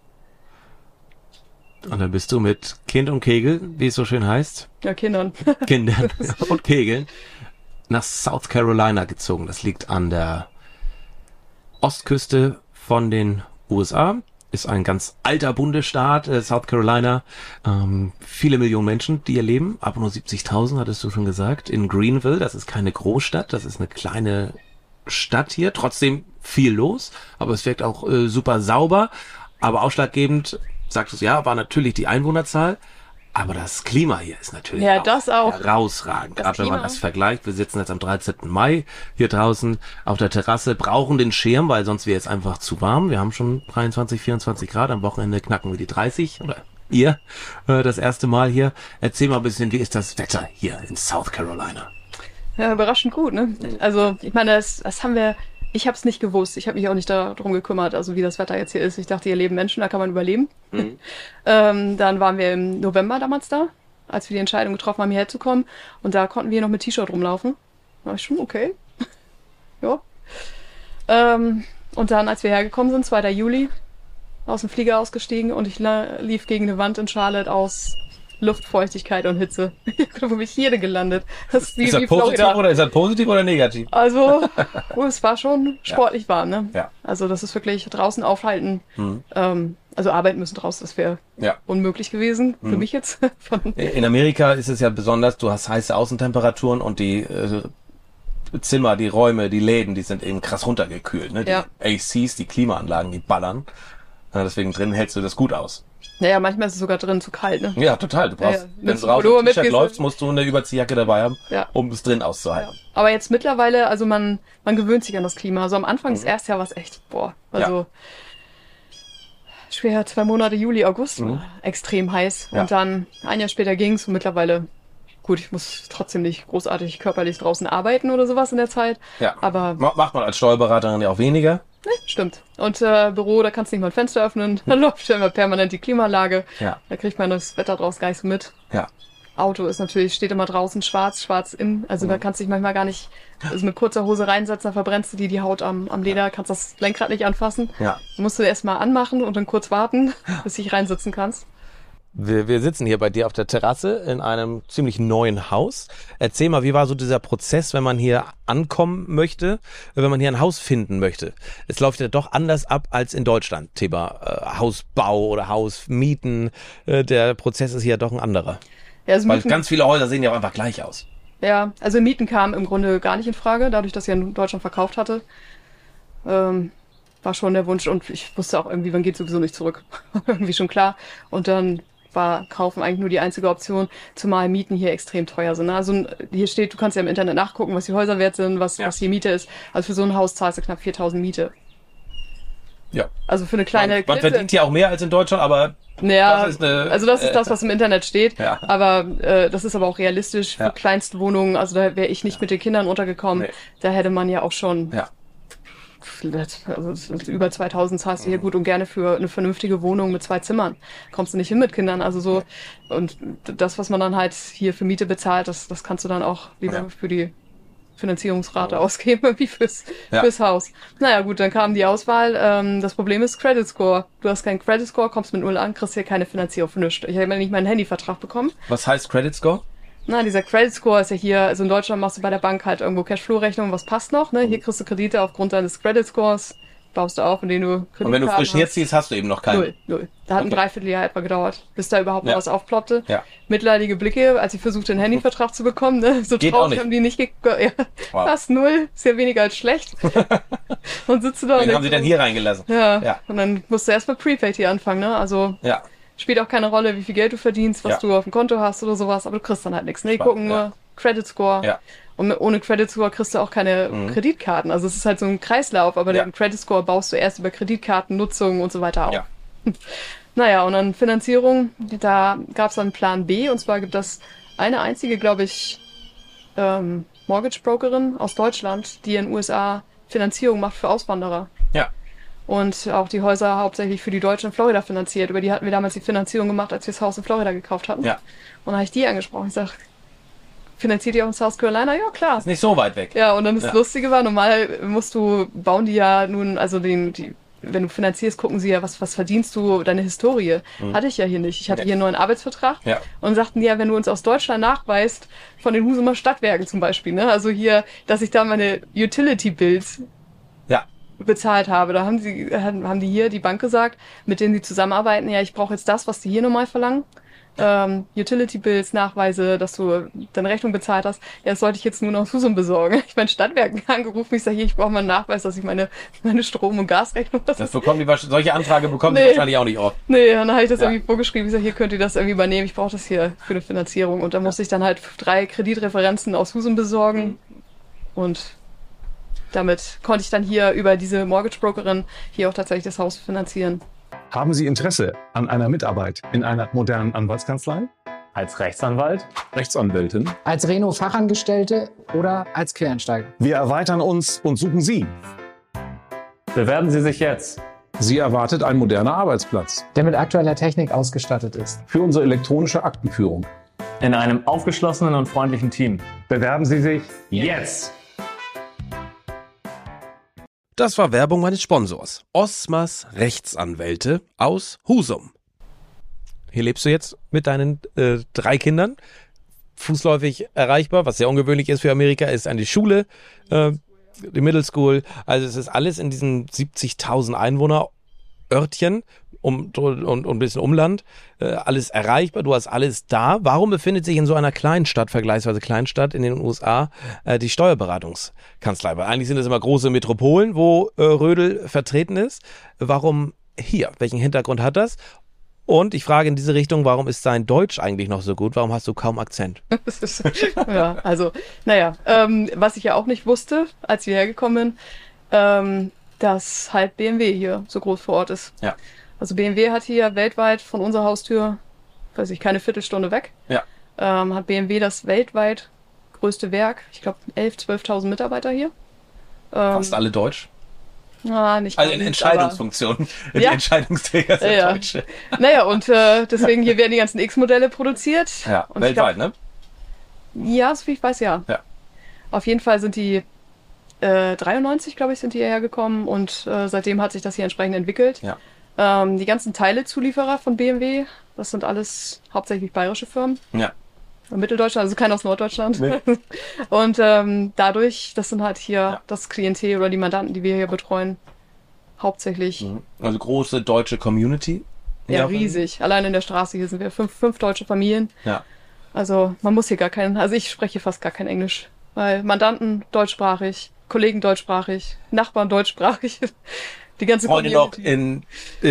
Und dann bist du mit Kind und Kegel, wie es so schön heißt. Ja, Kindern und Kegeln nach South Carolina gezogen. Das liegt an der Ostküste von den USA. Ist ein ganz alter Bundesstaat, South Carolina. Viele Millionen Menschen, die hier leben. Aber nur 70.000, hattest du schon gesagt. In Greenville, das ist keine Großstadt, das ist eine kleine Stadt hier. Trotzdem viel los, aber es wirkt auch super sauber. Aber ausschlaggebend, sagst du es ja, war natürlich die Einwohnerzahl. Aber das Klima hier ist natürlich das auch herausragend. Das Gerade wenn man Klima. das vergleicht. Wir sitzen jetzt am 13. Mai hier draußen auf der Terrasse, brauchen den Schirm, weil sonst wäre es einfach zu warm. Wir haben schon 23, 24 Grad. Am Wochenende knacken wir die 30. Oder ihr das erste Mal hier. Erzähl mal ein bisschen, wie ist das Wetter hier in South Carolina? Ja, überraschend gut, ne? Also, ich meine, das haben wir, ich habe es nicht gewusst. Ich habe mich auch nicht darum gekümmert, also wie das Wetter jetzt hier ist. Ich dachte, hier leben Menschen, da kann man überleben. Dann waren wir im November damals da, als wir die Entscheidung getroffen haben, hierher zu kommen. Und da konnten wir noch mit T-Shirt rumlaufen. Da war ich schon okay. Ja. Und dann, als wir hergekommen sind, 2. Juli, aus dem Flieger ausgestiegen und ich lief gegen eine Wand in Charlotte aus Luftfeuchtigkeit und Hitze. Wo bin ich hier denn gelandet? Das ist wie Florida. Ist das positiv oder negativ? Also, es war schon sportlich warm, ne? Ja. Also, das ist wirklich draußen aufhalten. Also, arbeiten müssen draußen, das wäre unmöglich gewesen, für mich jetzt. In Amerika ist es ja besonders, du hast heiße Außentemperaturen und die Zimmer, die Räume, die Läden, die sind eben krass runtergekühlt. Ne? Die ACs, die Klimaanlagen, die ballern. Deswegen drin hältst du das gut aus. Naja, manchmal ist es sogar drin zu kalt, ne? Ja, total. Du brauchst, wenn du Pullover raus im T-Shirt mitgehst, läufst, musst du eine Überziehjacke dabei haben, um es drin auszuhalten. Ja. Aber jetzt mittlerweile, also man gewöhnt sich an das Klima. Also am Anfang, das erste Jahr war es echt, schwer, 2 Monate, Juli, August, extrem heiß. Und dann, ein Jahr später ging's und mittlerweile, gut, ich muss trotzdem nicht großartig körperlich draußen arbeiten oder sowas in der Zeit. Ja. Aber macht man als Steuerberaterin ja auch weniger. ne, stimmt. Und Büro, da kannst du nicht mal ein Fenster öffnen. Da läuft ja immer permanent die Klimaanlage. Ja. Da kriegt man das Wetter draußen gar nicht so mit. Ja. Auto ist natürlich, steht immer draußen schwarz im, also da kannst du dich manchmal gar nicht, also mit kurzer Hose reinsetzen, da verbrennst du die Haut am Leder, kannst das Lenkrad nicht anfassen. Ja. Da musst du erst mal anmachen und dann kurz warten, bis du dich reinsitzen kannst. Wir sitzen hier bei dir auf der Terrasse in einem ziemlich neuen Haus. Erzähl mal, wie war so dieser Prozess, wenn man hier ankommen möchte, wenn man hier ein Haus finden möchte? Es läuft ja doch anders ab als in Deutschland, Thema Hausbau oder Hausmieten. Der Prozess ist hier doch ein anderer. Ja, also Weil ganz viele Häuser sehen ja auch einfach gleich aus. Ja, also Mieten kamen im Grunde gar nicht in Frage, dadurch, dass ich in Deutschland verkauft hatte. War schon der Wunsch und ich wusste auch irgendwie, man geht sowieso nicht zurück. Irgendwie schon klar. Und dann war Kaufen eigentlich nur die einzige Option, zumal Mieten hier extrem teuer sind. Also hier steht, du kannst ja im Internet nachgucken, was die Häuser wert sind, was hier Miete ist. Also für so ein Haus zahlst du knapp 4.000 Miete. Ja. Also für eine kleine Man verdient hier auch mehr als in Deutschland, aber naja, das ist also das ist das, was im Internet steht. Ja. Aber das ist aber auch realistisch für kleinste Wohnungen. Also da wäre ich nicht mit den Kindern untergekommen. Nee. Da hätte man ja auch schon also über 2.000 zahlst du hier gut und gerne für eine vernünftige Wohnung mit 2 Zimmern. Kommst du nicht hin mit Kindern. Also so, und das, was man dann halt hier für Miete bezahlt, das kannst du dann auch lieber für die Finanzierungsrate ausgeben, wie fürs Haus. Naja gut, dann kam die Auswahl. Das Problem ist Credit Score. Du hast keinen Credit Score, kommst mit 0 an, kriegst hier keine Finanzierung für nichts. Ich habe nicht meinen Handyvertrag bekommen. Was heißt Credit Score? Na, dieser Credit Score ist ja hier, also in Deutschland machst du bei der Bank halt irgendwo Cashflow-Rechnung, was passt noch, ne? Hier kriegst du Kredite aufgrund deines Credit Scores, baust du auf, indem du Kreditkarten Und wenn du frisch hast. jetzt ziehst, hast du eben noch keinen. Null. Da hat ein Dreivierteljahr etwa gedauert, bis da überhaupt noch was aufploppte. Ja. Mitleidige Blicke, als ich versuchte, einen Handyvertrag zu bekommen, ne? So Geht traurig auch nicht. haben die nicht fast 0, ist ja weniger als schlecht. Und sitzt du da und Den haben sie dann hier reingelassen. Ja. Und dann musst du erstmal Prepaid hier anfangen, ne? Also spielt auch keine Rolle, wie viel Geld du verdienst, was du auf dem Konto hast oder sowas, aber du kriegst dann halt nichts. Ne? Die gucken nur Credit Score. Ja. Und ohne Credit Score kriegst du auch keine Kreditkarten. Also es ist halt so ein Kreislauf, aber den Credit Score baust du erst über Kreditkartennutzung und so weiter auf. Ja. Naja, und dann Finanzierung, da gab es dann Plan B, und zwar gibt es eine einzige, glaube ich, Mortgage Brokerin aus Deutschland, die in den USA Finanzierung macht für Auswanderer. Ja. Und auch die Häuser hauptsächlich für die Deutschen in Florida finanziert. Über die hatten wir damals die Finanzierung gemacht, als wir das Haus in Florida gekauft hatten. Ja. Und dann habe ich die angesprochen. Ich sage, finanziert ihr auch in South Carolina? Ja, klar. Ist nicht so weit weg. Ja, und dann das Lustige war, normal bauen die ja nun, also wenn du finanzierst, gucken sie ja, was verdienst du, deine Historie. Hatte ich ja hier nicht. Ich hatte hier nur einen Arbeitsvertrag und sagten ja, wenn du uns aus Deutschland nachweist, von den Husumer Stadtwerken zum Beispiel, ne, also hier, dass ich da meine Utility Bills bezahlt habe. Da haben die hier, die Bank gesagt, mit denen sie zusammenarbeiten, ja, ich brauche jetzt das, was die hier normal verlangen. Utility Bills, Nachweise, dass du deine Rechnung bezahlt hast. Ja, das sollte ich jetzt nur noch aus Husum besorgen. Ich bin Stadtwerken angerufen, ich sage, hier, ich brauche mal einen Nachweis, dass ich meine Strom- und Gasrechnung... Solche Anfragen bekommen die wahrscheinlich auch nicht oft. Nee, dann habe ich das irgendwie vorgeschrieben. Ich sage, hier könnt ihr das irgendwie übernehmen. Ich brauche das hier für eine Finanzierung. Und dann musste ich dann halt 3 Kreditreferenzen aus Husum besorgen. Und damit konnte ich dann hier über diese Mortgage Brokerin hier auch tatsächlich das Haus finanzieren. Haben Sie Interesse an einer Mitarbeit in einer modernen Anwaltskanzlei? Als Rechtsanwalt? Rechtsanwältin? Als Reno-Fachangestellte oder als Quereinsteiger? Wir erweitern uns und suchen Sie. Bewerben Sie sich jetzt. Sie erwartet ein moderner Arbeitsplatz Der mit aktueller Technik ausgestattet ist. für unsere elektronische Aktenführung. In einem aufgeschlossenen und freundlichen Team. Bewerben Sie sich Jetzt! Das war Werbung meines Sponsors. Osmas Rechtsanwälte aus Husum. Hier lebst du jetzt mit deinen 3 Kindern. Fußläufig erreichbar, was sehr ungewöhnlich ist für Amerika, ist eine Schule, die Middle School. Also es ist alles in diesem 70.000 Einwohner Örtchen und ein bisschen Umland. Alles erreichbar, du hast alles da. Warum befindet sich in so einer Kleinstadt, vergleichsweise Kleinstadt in den USA, die Steuerberatungskanzlei? Weil eigentlich sind es immer große Metropolen, wo Rödel vertreten ist. Warum hier? Welchen Hintergrund hat das? Und ich frage in diese Richtung, warum ist dein Deutsch eigentlich noch so gut? Warum hast du kaum Akzent? Ja, also, was ich ja auch nicht wusste, als ich hergekommen bin, dass halt BMW hier so groß vor Ort ist. Ja. Also BMW hat hier weltweit von unserer Haustür, weiß ich, keine Viertelstunde weg, Ja. hat BMW das weltweit größte Werk. Ich glaube 11.000, 12.000 Mitarbeiter hier. Fast alle Deutsch? Nicht Also in ganz, Entscheidungsfunktionen. Die Ja. Entscheidungsträger sind Ja. Deutsche. aber- Naja, und deswegen hier werden die ganzen X-Modelle produziert. Ja, und weltweit, ne? Ja, so wie ich weiß, ja. Ja. Auf jeden Fall sind die 93, glaube ich, sind die hierher gekommen und seitdem hat sich das hier entsprechend entwickelt. Ja. Die ganzen Teilezulieferer von BMW, das sind alles hauptsächlich bayerische Firmen. Ja. Mitteldeutschland, also keiner aus Norddeutschland. Nee. Und dadurch, das sind halt hier das Klientel oder die Mandanten, die wir hier betreuen, hauptsächlich. Also große deutsche Community. Ja, riesig. Allein in der Straße hier sind wir fünf deutsche Familien. Ja. Also man muss hier gar keinen, also ich spreche fast gar kein Englisch, weil Mandanten deutschsprachig, Kollegen deutschsprachig, Nachbarn deutschsprachig, die ganze Freunde noch Community.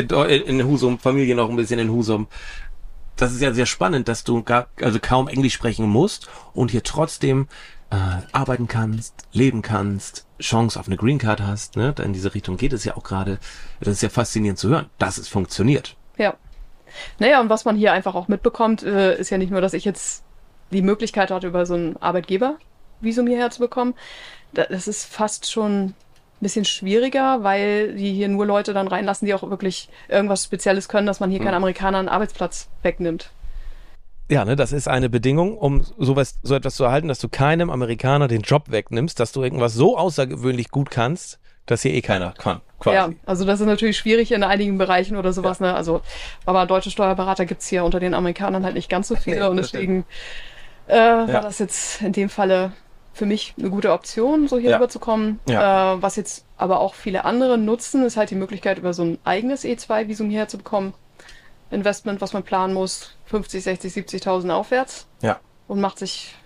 in Husum, Familie noch ein bisschen in Husum. Das ist ja sehr spannend, dass du kaum Englisch sprechen musst und hier trotzdem arbeiten kannst, leben kannst, Chance auf eine Green Card hast. Ne? In diese Richtung geht es ja auch gerade. Das ist ja faszinierend zu hören, dass es funktioniert. Ja. Naja, und was man hier einfach auch mitbekommt, ist ja nicht nur, dass ich jetzt die Möglichkeit hatte, über so ein Arbeitgebervisum hierher zu bekommen. Das ist fast schon ein bisschen schwieriger, weil die hier nur Leute dann reinlassen, die auch wirklich irgendwas Spezielles können, dass man hier keinen Amerikanern einen Arbeitsplatz wegnimmt. Ja, ne, das ist eine Bedingung, um so etwas zu erhalten, dass du keinem Amerikaner den Job wegnimmst, dass du irgendwas so außergewöhnlich gut kannst, dass hier keiner kann, quasi. Ja, also das ist natürlich schwierig in einigen Bereichen oder sowas. Ja. Ne? Also, aber deutsche Steuerberater gibt's hier unter den Amerikanern halt nicht ganz so viele und deswegen war das jetzt in dem Falle für mich eine gute Option, so hier rüberzukommen. Ja. Was jetzt aber auch viele andere nutzen, ist halt die Möglichkeit, über so ein eigenes E2-Visum hierher zu bekommen. Investment, was man planen muss, 50, 60, 70.000 aufwärts. Ja. Und hat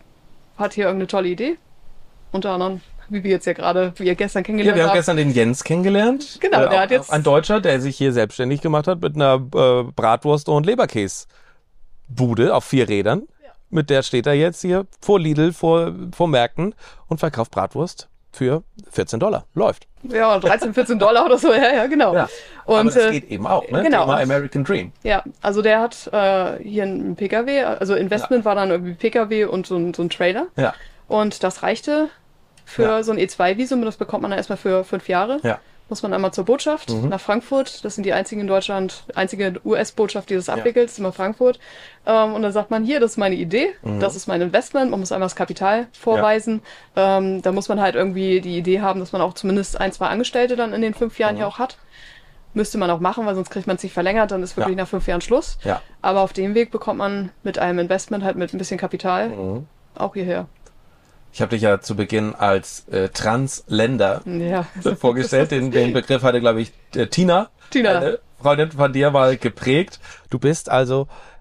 hier irgendeine tolle Idee. Unter anderem, wie wir gestern kennengelernt haben. Ja, wir haben gestern den Jens kennengelernt. Genau, der hat jetzt... Ein Deutscher, der sich hier selbstständig gemacht hat mit einer Bratwurst- und Leberkäse-Bude auf 4 Rädern. Ja. Mit der steht er jetzt hier vor Lidl, vor Märkten und verkauft Bratwurst für $14. Läuft. Ja, 13, $14 oder so, ja, genau. Ja, und, aber das geht eben auch, ne? Genau. Thema American Dream. Ja, also der hat hier einen PKW, also Investment war dann irgendwie PKW und so ein Trailer. Ja. Und das reichte für so ein E2-Visum, das bekommt man dann erstmal für 5 Jahre. Ja. Muss man einmal zur Botschaft nach Frankfurt. Das sind die einzigen in Deutschland, einzige US-Botschaft, die das abwickelt, ist immer Frankfurt. Und dann sagt man, hier, das ist meine Idee, das ist mein Investment. Man muss einmal das Kapital vorweisen. Da muss man halt irgendwie die Idee haben, dass man auch zumindest 1, 2 Angestellte dann in den 5 Jahren hier auch hat. Müsste man auch machen, weil sonst kriegt man es nicht verlängert, dann ist wirklich nach 5 Jahren Schluss. Ja. Aber auf dem Weg bekommt man mit einem Investment halt mit ein bisschen Kapital auch hierher. Ich habe dich ja zu Beginn als Transländer vorgestellt. Den Begriff hatte, glaube ich, Tina, eine Freundin von dir, mal geprägt. Du bist also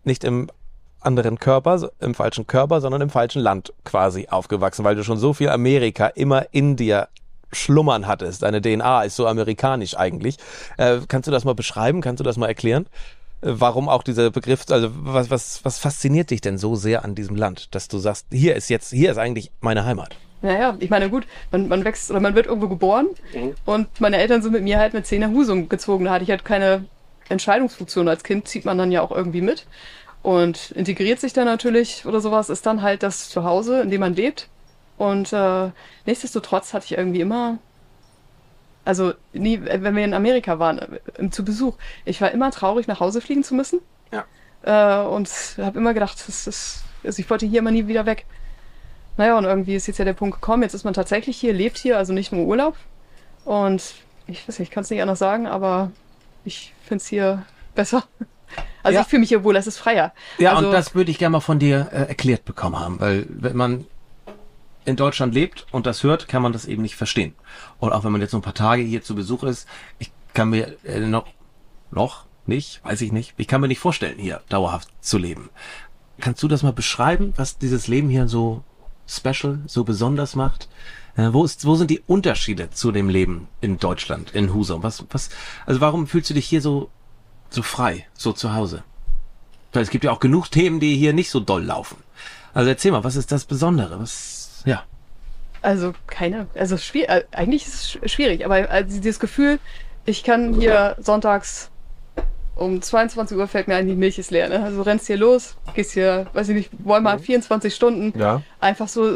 nicht im anderen Körper, im falschen Körper, sondern im falschen Land quasi aufgewachsen, weil du schon so viel Amerika immer in dir schlummern hattest. Deine DNA ist so amerikanisch eigentlich. Kannst du das mal beschreiben? Kannst du das mal erklären? Warum auch dieser Begriff, also was fasziniert dich denn so sehr an diesem Land, dass du sagst, hier ist eigentlich meine Heimat? Naja, ich meine, gut, man wächst oder man wird irgendwo geboren und meine Eltern sind mit mir halt mit 10 nach Husum gezogen. Da hatte ich halt keine Entscheidungsfunktion. Als Kind zieht man dann ja auch irgendwie mit und integriert sich dann natürlich oder sowas, ist dann halt das Zuhause, in dem man lebt. Und nichtsdestotrotz hatte ich irgendwie immer, also nie, wenn wir in Amerika waren, zu Besuch, ich war immer traurig, nach Hause fliegen zu müssen. Ja. Und habe immer gedacht, also ich wollte hier immer nie wieder weg. Naja, und irgendwie ist jetzt ja der Punkt gekommen, jetzt ist man tatsächlich hier, lebt hier, also nicht nur Urlaub. Und ich weiß nicht, ich kann es nicht anders sagen, aber ich finde es hier besser. Also ich fühle mich hier wohl, es ist freier. Ja, also, und das würde ich gerne mal von dir erklärt bekommen haben, weil wenn man in Deutschland lebt und das hört, kann man das eben nicht verstehen. Und auch wenn man jetzt so ein paar Tage hier zu Besuch ist, ich kann mir weiß ich nicht, ich kann mir nicht vorstellen, hier dauerhaft zu leben. Kannst du das mal beschreiben, was dieses Leben hier so special, so besonders macht? Wo sind die Unterschiede zu dem Leben in Deutschland, in Husum? Also warum fühlst du dich hier so frei, so zu Hause? Weil es gibt ja auch genug Themen, die hier nicht so doll laufen. Also erzähl mal, was ist das Besondere? Also eigentlich ist es schwierig, aber also dieses Gefühl, ich kann hier sonntags um 22 Uhr fällt mir ein, die Milch ist leer. Ne? Also du rennst hier los, gehst hier, weiß ich nicht, Walmart 24 Stunden. Ja. Einfach so,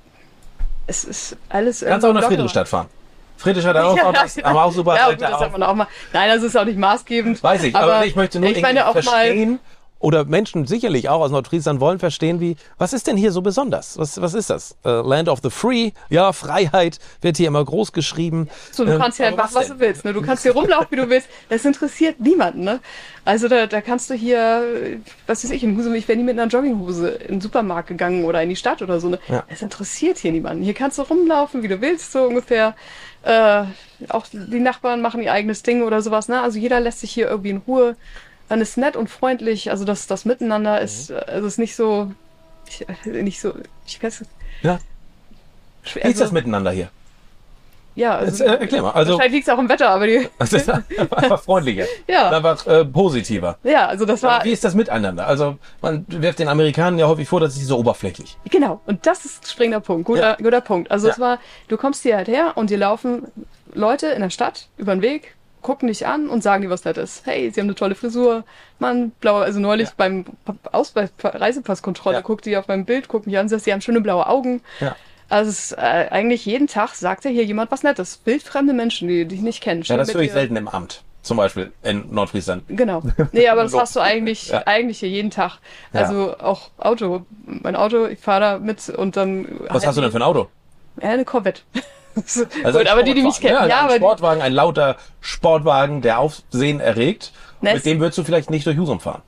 es ist alles. Kannst auch nach Friedrichstadt fahren. Friedrichstadt hat auch das, aber auch super. Ja, gut, das hat man auch mal. Nein, das ist auch nicht maßgebend. Weiß ich, aber ich möchte nur verstehen. Oder Menschen sicherlich auch aus Nordfriesland wollen verstehen, was ist denn hier so besonders? Was ist das? Land of the Free, ja, Freiheit wird hier immer groß geschrieben. So, du kannst hier einfach, was du willst. Ne? Du kannst hier rumlaufen, wie du willst. Das interessiert niemanden. Ne? Also da kannst du hier, was weiß ich, in Husum, ich wäre nie mit einer Jogginghose in den Supermarkt gegangen oder in die Stadt oder so. Ne? Ja. Das interessiert hier niemanden. Hier kannst du rumlaufen, wie du willst, so ungefähr. Auch die Nachbarn machen ihr eigenes Ding oder sowas. Ne? Also jeder lässt sich hier irgendwie in Ruhe. Man ist nett und freundlich, also das Miteinander ist, also ist nicht so, ich weiß nicht. Ja. Wie ist das Miteinander hier? Ja, also jetzt, erklär mal. Also, wahrscheinlich liegt es auch im Wetter, aber das ist einfach freundlicher. Ja. Einfach positiver. Ja, also das war. Wie ist das Miteinander? Also man wirft den Amerikanern ja häufig vor, das ist so oberflächlich. Genau, und das ist ein springender Punkt, guter Punkt. Also es war, du kommst hier halt her und dir laufen Leute in der Stadt über den Weg, gucken dich an und sagen dir was Nettes. Hey, sie haben eine tolle Frisur. Mann, blaue, also neulich beim Reisepasskontrolle guckt die auf meinem Bild, guckt mich an, sagt, sie haben schöne blaue Augen. Ja. Also es ist, eigentlich jeden Tag sagt ja hier jemand was Nettes. Wildfremde Menschen, die dich nicht kennen. Ja, das höre ich selten im Amt. Zum Beispiel in Nordfriesland. Genau. Nee, aber das hast du eigentlich hier jeden Tag. Also auch Auto. Mein Auto, ich fahre da mit und dann... Was hast du denn für ein Auto? Ja, eine Corvette. Also gut, aber die mich kennen. Ja, ein Sportwagen, ein lauter Sportwagen, der Aufsehen erregt. Mit dem würdest du vielleicht nicht durch Husum fahren.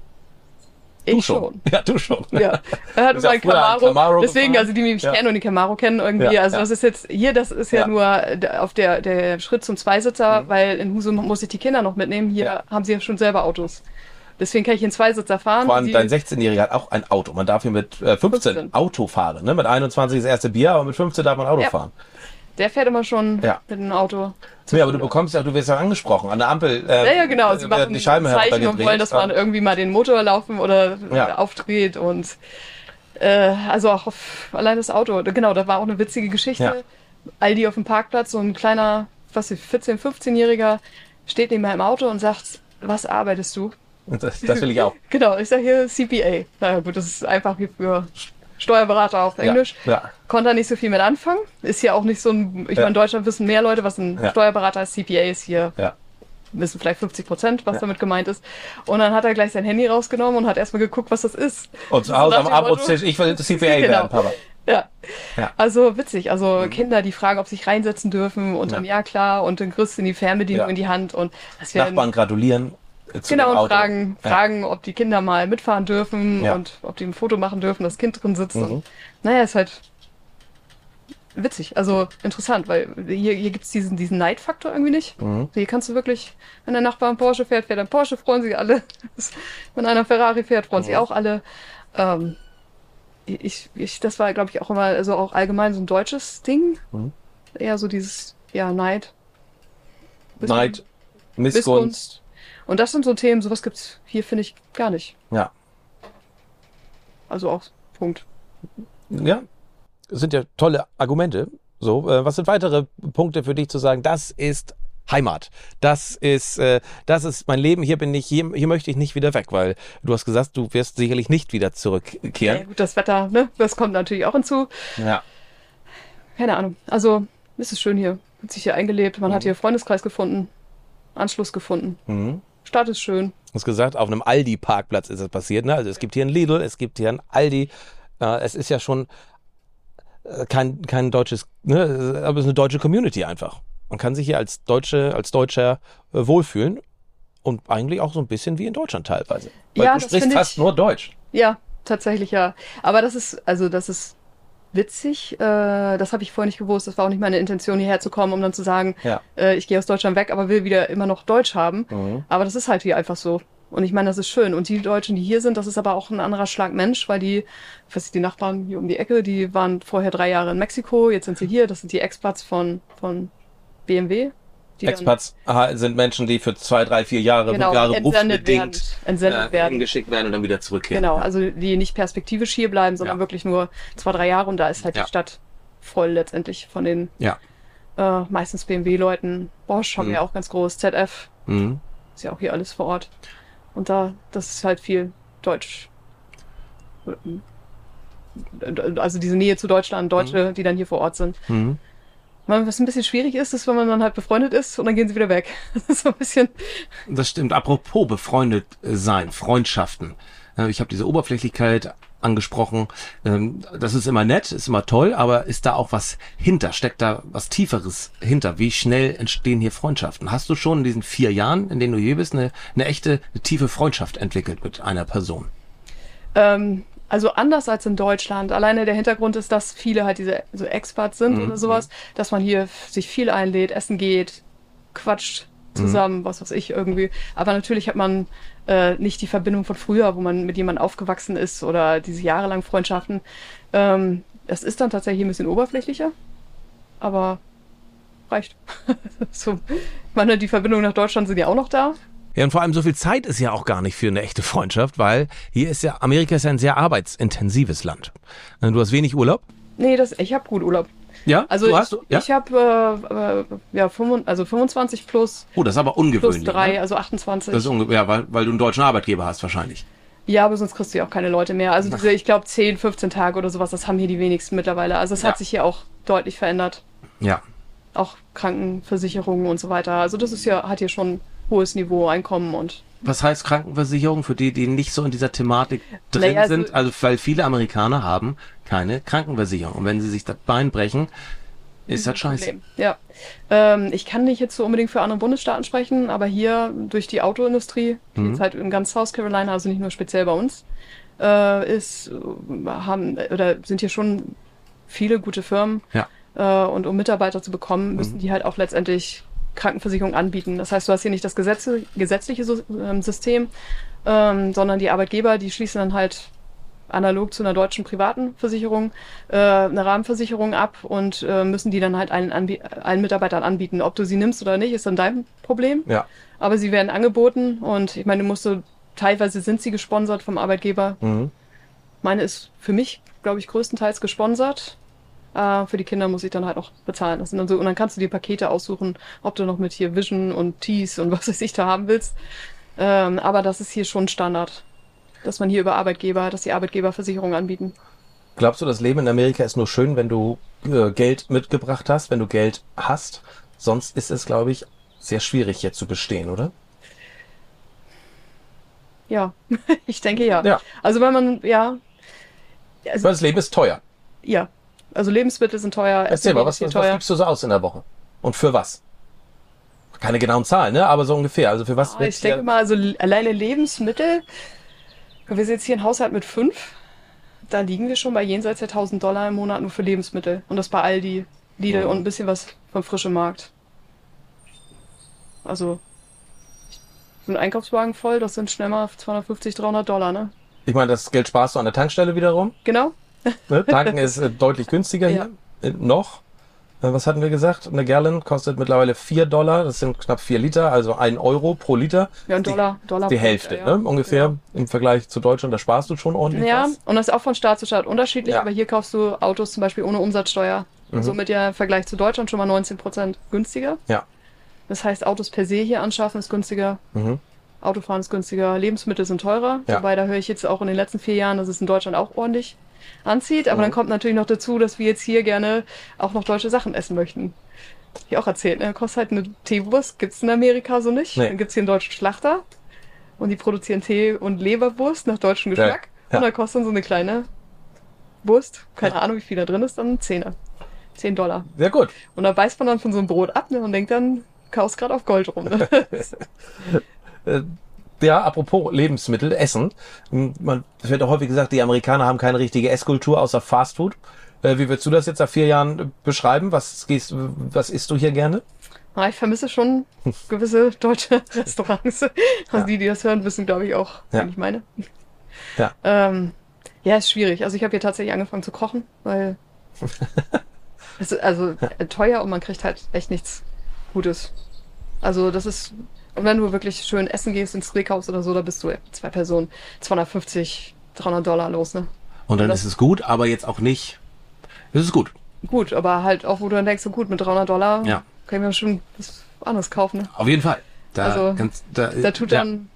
Ich schon. Ja, du schon. Ja. Er hat so ein Camaro. Deswegen, also die mich kennen und die Camaro kennen irgendwie. Ja, also das ist jetzt, hier, das ist ja nur auf der Schritt zum Zweisitzer, weil in Husum muss ich die Kinder noch mitnehmen. Hier haben sie ja schon selber Autos. Deswegen kann ich in Zweisitzer fahren. Vor allem dein 16-Jähriger hat auch ein Auto. Man darf hier mit 15 Auto fahren. Ne? Mit 21 das erste Bier, aber mit 15 darf man Auto fahren. Der fährt immer schon mit einem Auto. Ja, aber du wirst ja angesprochen. An der Ampel ja, genau. Sie machen die Scheiben Zeichen und wollen, dass man irgendwie mal den Motor laufen oder aufdreht. Und also auch allein das Auto. Genau, da war auch eine witzige Geschichte. Ja. Aldi auf dem Parkplatz, so ein kleiner, 14-, 15-Jähriger steht neben meinem Auto und sagt, was arbeitest du? Das will ich auch. Genau, ich sage hier CPA. Naja gut, das ist einfach wie für Steuerberater auf Englisch. Ja. Konnte er nicht so viel mit anfangen. Ist ja auch nicht so ein, ich meine, in Deutschland wissen mehr Leute, was ein Steuerberater ist. CPA ist hier, wissen vielleicht 50%, was damit gemeint ist. Und dann hat er gleich sein Handy rausgenommen und hat erstmal geguckt, was das ist. Und zu Hause am Abend, ich will CPA werden, Papa. Ja, also witzig. Also Kinder, die fragen, ob sie sich reinsetzen dürfen und dann ja klar und dann kriegst du die Fernbedienung in die Hand und das Nachbarn gratulieren. Genau, und fragen, ob die Kinder mal mitfahren dürfen und ob die ein Foto machen dürfen, das Kind drin sitzt. Und, naja, ist halt witzig, also interessant, weil hier gibt's diesen Neidfaktor irgendwie nicht. Hier kannst du wirklich, wenn der Nachbar einen Porsche fährt ein Porsche, freuen sich alle. Wenn einer Ferrari fährt, freuen sich auch alle. Das war, glaube ich, auch immer, also auch allgemein so ein deutsches Ding. Eher so dieses, Neid. Neid, Missgunst. Und das sind so Themen, sowas gibt's hier, finde ich, gar nicht. Ja. Also auch Punkt. Ja, das sind ja tolle Argumente. So, was sind weitere Punkte für dich zu sagen, das ist Heimat. Das ist mein Leben, hier möchte ich nicht wieder weg, weil du hast gesagt, du wirst sicherlich nicht wieder zurückkehren. Ja, gut, das Wetter, ne? Das kommt natürlich auch hinzu. Ja. Keine Ahnung. Also, es ist schön hier. Hat sich hier eingelebt. Man hat hier Freundeskreis gefunden. Anschluss gefunden. Stadt ist schön. Du hast gesagt, auf einem Aldi-Parkplatz ist es passiert, ne? Also es gibt hier einen Lidl, es gibt hier einen Aldi. Es ist ja schon kein deutsches, ne? Aber es ist eine deutsche Community einfach. Man kann sich hier als Deutscher wohlfühlen und eigentlich auch so ein bisschen wie in Deutschland teilweise. Weil Ja, du das sprichst finde fast ich- nur Deutsch. Ja, tatsächlich ja. Aber das ist witzig. Das habe ich vorher nicht gewusst. Das war auch nicht meine Intention, hierher zu kommen, um dann zu sagen, Ja. ich gehe aus Deutschland weg, aber will wieder immer noch Deutsch haben. Aber das ist halt hier einfach so. Und ich meine, das ist schön. Und die Deutschen, die hier sind, das ist aber auch ein anderer Schlag Mensch, weil die Nachbarn hier um die Ecke, die waren vorher 3 Jahre in Mexiko, jetzt sind sie hier. Das sind die Expats von BMW. Die dann- Expats sind Menschen, die für 2, 3, 4 Jahre, Genau, entsendet werden. hingeschickt werden und dann wieder zurückkehren. Genau, also die nicht perspektivisch hier bleiben, sondern wirklich nur 2, 3 Jahre und da ist halt Ja. die Stadt voll letztendlich von den Ja. meistens BMW-Leuten. Bosch haben wir auch ganz groß, ZF, Mhm. ist ja auch hier alles vor Ort. Und das ist halt viel Deutsch. Also diese Nähe zu Deutschland, Deutsche, die dann hier vor Ort sind. Mhm. Was ein bisschen schwierig ist, wenn man dann halt befreundet ist und dann gehen sie wieder weg. Das ist so ein bisschen... Das stimmt. Apropos befreundet sein, Freundschaften. Ich habe diese Oberflächlichkeit angesprochen. Das ist immer nett, ist immer toll, aber ist da auch was hinter? Steckt da was Tieferes hinter? Wie schnell entstehen hier Freundschaften? Hast du schon in diesen 4 Jahren, in denen du hier bist, eine tiefe Freundschaft entwickelt mit einer Person? Also anders als in Deutschland. Alleine der Hintergrund ist, dass viele halt diese so Expats sind oder sowas, dass man hier sich viel einlädt, essen geht, quatscht zusammen, was weiß ich irgendwie. Aber natürlich hat man nicht die Verbindung von früher, wo man mit jemandem aufgewachsen ist oder diese jahrelangen Freundschaften. Das ist dann tatsächlich ein bisschen oberflächlicher, aber reicht. So, ich meine, die Verbindungen nach Deutschland sind ja auch noch da. Ja, und vor allem so viel Zeit ist ja auch gar nicht für eine echte Freundschaft, weil Amerika ist ja ein sehr arbeitsintensives Land. Du hast wenig Urlaub. Nee, ich habe gut Urlaub. Ja, Also ich habe 25 plus Oh, das ist aber plus ungewöhnlich. 3, Ne? also 28. Das ist weil du einen deutschen Arbeitgeber hast wahrscheinlich. Ja, aber sonst kriegst du ja auch keine Leute mehr. Also ich glaube 10, 15 Tage oder sowas, das haben hier die wenigsten mittlerweile. Also es hat sich hier auch deutlich verändert. Ja. Auch Krankenversicherungen und so weiter. Also das hat hier schon hohes Niveau, Einkommen und... Was heißt Krankenversicherung für die nicht so in dieser Thematik drin Naja, sind? Also weil viele Amerikaner haben keine Krankenversicherung. Und wenn sie sich das Bein brechen, ist das scheiße. Problem. Ja. Ich kann nicht jetzt so unbedingt für andere Bundesstaaten sprechen, aber hier durch die Autoindustrie, die jetzt halt in ganz South Carolina, also nicht nur speziell bei uns, sind hier schon viele gute Firmen. Ja. Und um Mitarbeiter zu bekommen, müssen die halt auch letztendlich Krankenversicherung anbieten. Das heißt, du hast hier nicht das gesetzliche System, sondern die Arbeitgeber, die schließen dann halt analog zu einer deutschen privaten Versicherung eine Rahmenversicherung ab und müssen die dann halt allen Mitarbeitern anbieten. Ob du sie nimmst oder nicht, ist dann dein Problem. Ja. Aber sie werden angeboten und ich meine, teilweise sind sie gesponsert vom Arbeitgeber. Meine ist für mich, glaube ich, größtenteils gesponsert. Für die Kinder muss ich dann halt noch bezahlen. Das sind dann so, und dann kannst du dir Pakete aussuchen, ob du noch mit hier Vision und Tees und was weiß ich da haben willst. Aber das ist hier schon Standard, dass man hier dass die Arbeitgeberversicherungen anbieten. Glaubst du, das Leben in Amerika ist nur schön, wenn du Geld mitgebracht hast, wenn du Geld hast? Sonst ist es, glaube ich, sehr schwierig jetzt zu bestehen, oder? Ja, ich denke ja. Ja. Also wenn man, Weil das Leben ist teuer. ja. Also Lebensmittel sind teuer. Erzähl mal, was ist teuer. gibst du so aus in der Woche? Und für was? Keine genauen Zahlen, ne? Aber so ungefähr. Also für was? Ich denke mal, also alleine Lebensmittel. Wir sind jetzt hier ein Haushalt mit 5. Da liegen wir schon bei jenseits der $1.000 im Monat nur für Lebensmittel. Und das bei Aldi, Lidl und ein bisschen was vom frischen Markt. Also, so ein Einkaufswagen voll, das sind schnell mal $250, $300, ne? Ich meine, das Geld sparst du an der Tankstelle wiederum. Genau. Ne? Tanken ist deutlich günstiger Ja. hier. Noch. Was hatten wir gesagt? Eine Gallon kostet mittlerweile $4. Das sind knapp 4 Liter, also 1 Euro pro Liter. Ja, ein Dollar Die pro Hälfte, Liter, ja. ne? Ungefähr im Vergleich zu Deutschland. Da sparst du schon ordentlich Ja, was. und das ist auch von Staat zu Staat unterschiedlich, Ja. aber hier kaufst du Autos zum Beispiel ohne Umsatzsteuer. Somit ja im Vergleich zu Deutschland schon mal 19% günstiger. Ja. Das heißt, Autos per se hier anschaffen ist günstiger. Mhm. Autofahren ist günstiger, Lebensmittel sind teurer. Ja. Wobei, da höre ich jetzt auch in den letzten 4 Jahren, dass es in Deutschland auch ordentlich anzieht. Aber dann kommt natürlich noch dazu, dass wir jetzt hier gerne auch noch deutsche Sachen essen möchten. Hab ich auch erzählt, ne? Kostet halt eine Teewurst, gibt's in Amerika so nicht. Nee. Dann gibt's hier einen deutschen Schlachter und die produzieren Tee und Leberwurst nach deutschem Geschmack. Ja. Und da kostet dann so eine kleine Wurst, keine Ahnung, wie viel da drin ist, dann $10. $10. Sehr gut. Und da beißt man dann von so einem Brot ab, ne, und denkt dann, kaufst gerade auf Gold rum. Ne? Ja, apropos Lebensmittel, Essen. Es wird auch häufig gesagt, die Amerikaner haben keine richtige Esskultur außer Fastfood. Wie würdest du das jetzt nach 4 Jahren beschreiben? Was isst du hier gerne? Ich vermisse schon gewisse deutsche Restaurants. Also die das hören, wissen, glaube ich, auch, Ja. was ich meine. Ja. Ja, ist schwierig. Also ich habe hier tatsächlich angefangen zu kochen, weil es ist also teuer und man kriegt halt echt nichts Gutes. Also das ist, und wenn du wirklich schön essen gehst ins Steakhouse oder so, da bist du 2 Personen, $250, $300 los, ne? Und dann Das- ist es gut, aber jetzt auch nicht. Es ist gut. Gut, aber halt auch, wo du dann denkst, so gut, mit $300 Ja. kann ich mir schon was anderes kaufen, ne? Auf jeden Fall. Also, Da tut ja. dann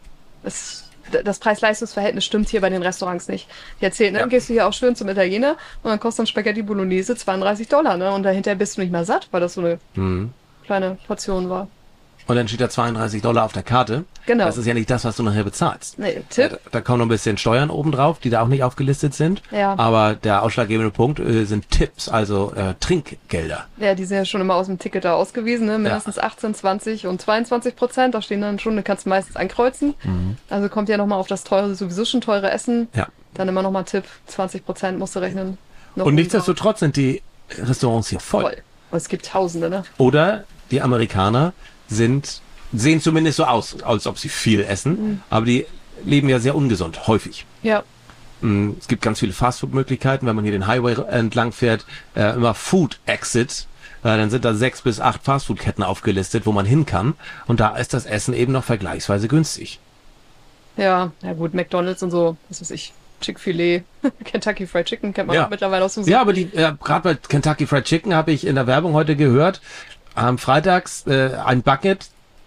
das Preis-Leistungs-Verhältnis stimmt hier bei den Restaurants nicht. Ich erzähle, ne? Ja. Dann gehst du hier auch schön zum Italiener und dann kostet dann Spaghetti Bolognese $32, ne? Und dahinter bist du nicht mal satt, weil das so eine kleine Portion war. Und dann steht da $32 auf der Karte. Genau. Das ist ja nicht das, was du nachher bezahlst. Nee, Tipp. Da kommen noch ein bisschen Steuern obendrauf, die da auch nicht aufgelistet sind. Ja. Aber der ausschlaggebende Punkt sind Tipps, also Trinkgelder. Ja, die sind ja schon immer aus dem Ticket da ausgewiesen, ne? Mindestens 18, 20 und 22%. Da stehen dann schon, da kannst du meistens ankreuzen. Also kommt ja nochmal auf das teure, sowieso schon teure Essen. Ja. Dann immer nochmal Tipp, 20% musst du rechnen. Noch Und oben nichtsdestotrotz sind die Restaurants hier drauf. voll. Voll. Und es gibt Tausende, ne? Oder die Amerikaner sehen zumindest so aus, als ob sie viel essen, aber die leben ja sehr ungesund, häufig. Ja. Es gibt ganz viele Fastfood-Möglichkeiten, wenn man hier den Highway entlang fährt, immer Food Exit, dann sind da 6 bis 8 Fastfood-Ketten aufgelistet, wo man hin kann, und da ist das Essen eben noch vergleichsweise günstig. Ja, gut, McDonald's und so, was weiß ich, Chick-fil-A, Kentucky Fried Chicken kennt man Ja. auch mittlerweile aus dem Ja, aber gerade bei Kentucky Fried Chicken habe ich in der Werbung heute gehört, freitags ein Bucket,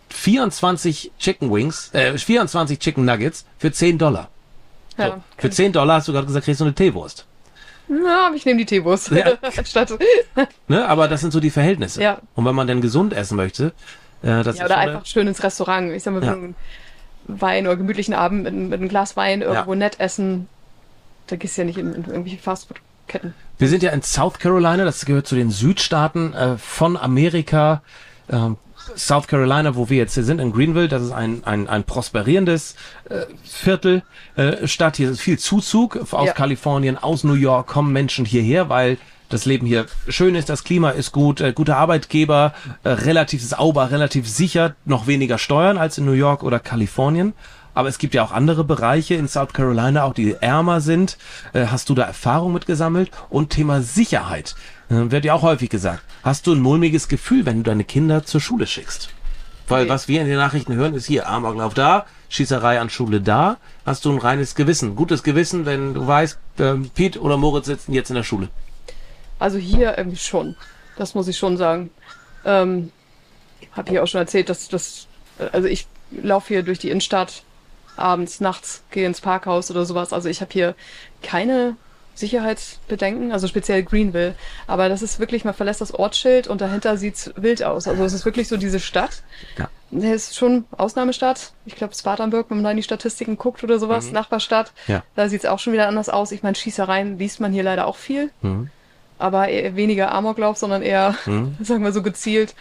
24 Chicken Wings, 24 Chicken Nuggets für $10. Ja, So, für $10 hast du gerade gesagt, kriegst du eine Teewurst. ja, aber ich nehme die Teewurst. Ja. Statt, Ne? Aber das sind so die Verhältnisse. Ja. Und wenn man denn gesund essen möchte, das ja, ist oder schon einfach schön ins Restaurant. Ich sag mal, Ja. einen Wein oder gemütlichen Abend mit einem Glas Wein irgendwo nett essen. Da gehst du ja nicht in irgendwelche Fastfood-Ketten. Wir sind ja in South Carolina, das gehört zu den Südstaaten von Amerika. South Carolina, wo wir jetzt hier sind, in Greenville, das ist ein prosperierendes Viertel, Stadt. Hier ist viel Zuzug aus Ja. Kalifornien, aus New York kommen Menschen hierher, weil das Leben hier schön ist, das Klima ist gut, gute Arbeitgeber, relativ sauber, relativ sicher, noch weniger Steuern als in New York oder Kalifornien. Aber es gibt ja auch andere Bereiche in South Carolina, auch die ärmer sind. Hast du da Erfahrung mit gesammelt? Und Thema Sicherheit wird ja auch häufig gesagt. Hast du ein mulmiges Gefühl, wenn du deine Kinder zur Schule schickst? Weil Nee. was wir in den Nachrichten hören, ist hier Amoklauf da, Schießerei an Schule da. Hast du ein reines Gewissen, gutes Gewissen, wenn du weißt, Piet oder Moritz sitzen jetzt in der Schule? Also hier irgendwie schon. Das muss ich schon sagen. Habe hier auch schon erzählt, also ich laufe hier durch die Innenstadt abends, nachts, gehe ins Parkhaus oder sowas. Also ich habe hier keine Sicherheitsbedenken, also speziell Greenville. Aber das ist wirklich, man verlässt das Ortsschild und dahinter sieht's wild aus. Also es ist wirklich so diese Stadt. Ja. Das ist schon Ausnahmestadt. Ich glaube Spartanburg, wenn man da in die Statistiken guckt oder sowas, Nachbarstadt. Ja. Da sieht's auch schon wieder anders aus. Ich meine, Schießereien liest man hier leider auch viel. Aber eher weniger Amoklauf, sondern eher, sagen wir so gezielt,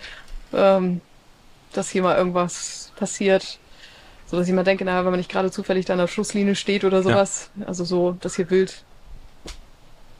dass hier mal irgendwas passiert. So dass ich mal denke, naja, wenn man nicht gerade zufällig da an der Schusslinie steht oder sowas, also so, dass hier wild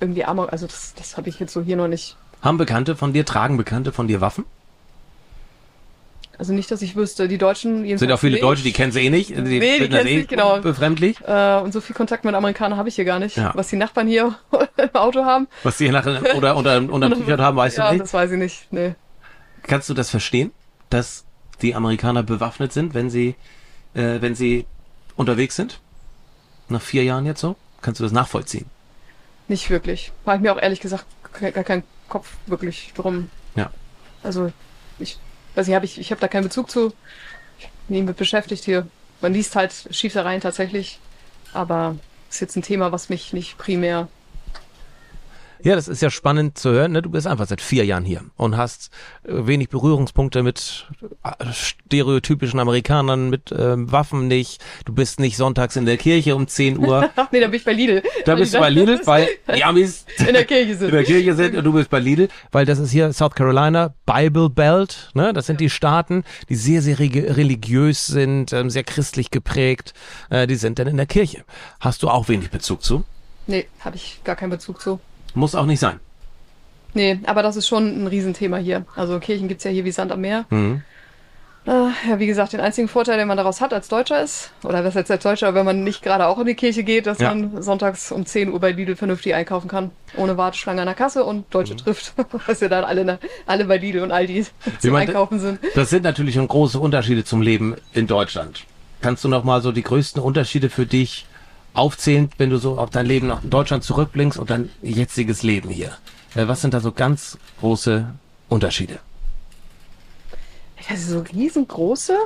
irgendwie Amok, also das habe ich jetzt so hier noch nicht. Tragen Bekannte von dir Waffen? Also nicht, dass ich wüsste. Die Deutschen jedenfalls Sind auch viele nicht. Deutsche, die kennen sie eh nicht. Die Die finden das kennen sie nicht, genau. befremdlich. Und so viel Kontakt mit Amerikanern habe ich hier gar nicht. Ja. Was die Nachbarn hier im Auto haben. Was die nachher oder unterm T-Shirt haben, weißt du Ja, nicht. das weiß ich nicht. Nee. Kannst du das verstehen, dass die Amerikaner bewaffnet sind, wenn sie unterwegs sind? Nach 4 Jahren jetzt so? Kannst du das nachvollziehen? Nicht wirklich. Habe ich mir auch ehrlich gesagt gar keinen Kopf wirklich drum. Ja. Also ich weiß nicht, ich habe da keinen Bezug zu. Ich bin nie mit beschäftigt hier. Man liest halt Schießereien tatsächlich, aber ist jetzt ein Thema, was mich nicht primär. Ja, das ist ja spannend zu hören. Ne? Du bist einfach seit 4 Jahren hier und hast wenig Berührungspunkte mit stereotypischen Amerikanern, mit Waffen nicht. Du bist nicht sonntags in der Kirche um 10 Uhr. Ach nee, da bin ich bei Lidl. Da bist du bei Lidl, weil die Amis in der Kirche sind. in der Kirche sind und du bist bei Lidl, weil das ist hier South Carolina, Bible Belt. Ne? Das sind die Staaten, die sehr, sehr religiös sind, sehr christlich geprägt. Die sind dann in der Kirche. Hast du auch wenig Bezug zu? Nee, habe ich gar keinen Bezug zu. Muss auch nicht sein. Nee, aber das ist schon ein Riesenthema hier. Also Kirchen gibt's ja hier wie Sand am Meer. Mhm. Ja, wie gesagt, den einzigen Vorteil, den man daraus hat als Deutscher ist, oder was jetzt als Deutscher, wenn man nicht gerade auch in die Kirche geht, dass man sonntags um 10 Uhr bei Lidl vernünftig einkaufen kann. Ohne Warteschlange an der Kasse und Deutsche trifft. Was ja dann alle bei Lidl und Aldi zum Einkaufen sind. Das sind natürlich schon große Unterschiede zum Leben in Deutschland. Kannst du noch mal so die größten Unterschiede für dich aufzählen, wenn du so auf dein Leben nach Deutschland zurückblickst und dein jetziges Leben hier? Was sind da so ganz große Unterschiede? Also so riesengroße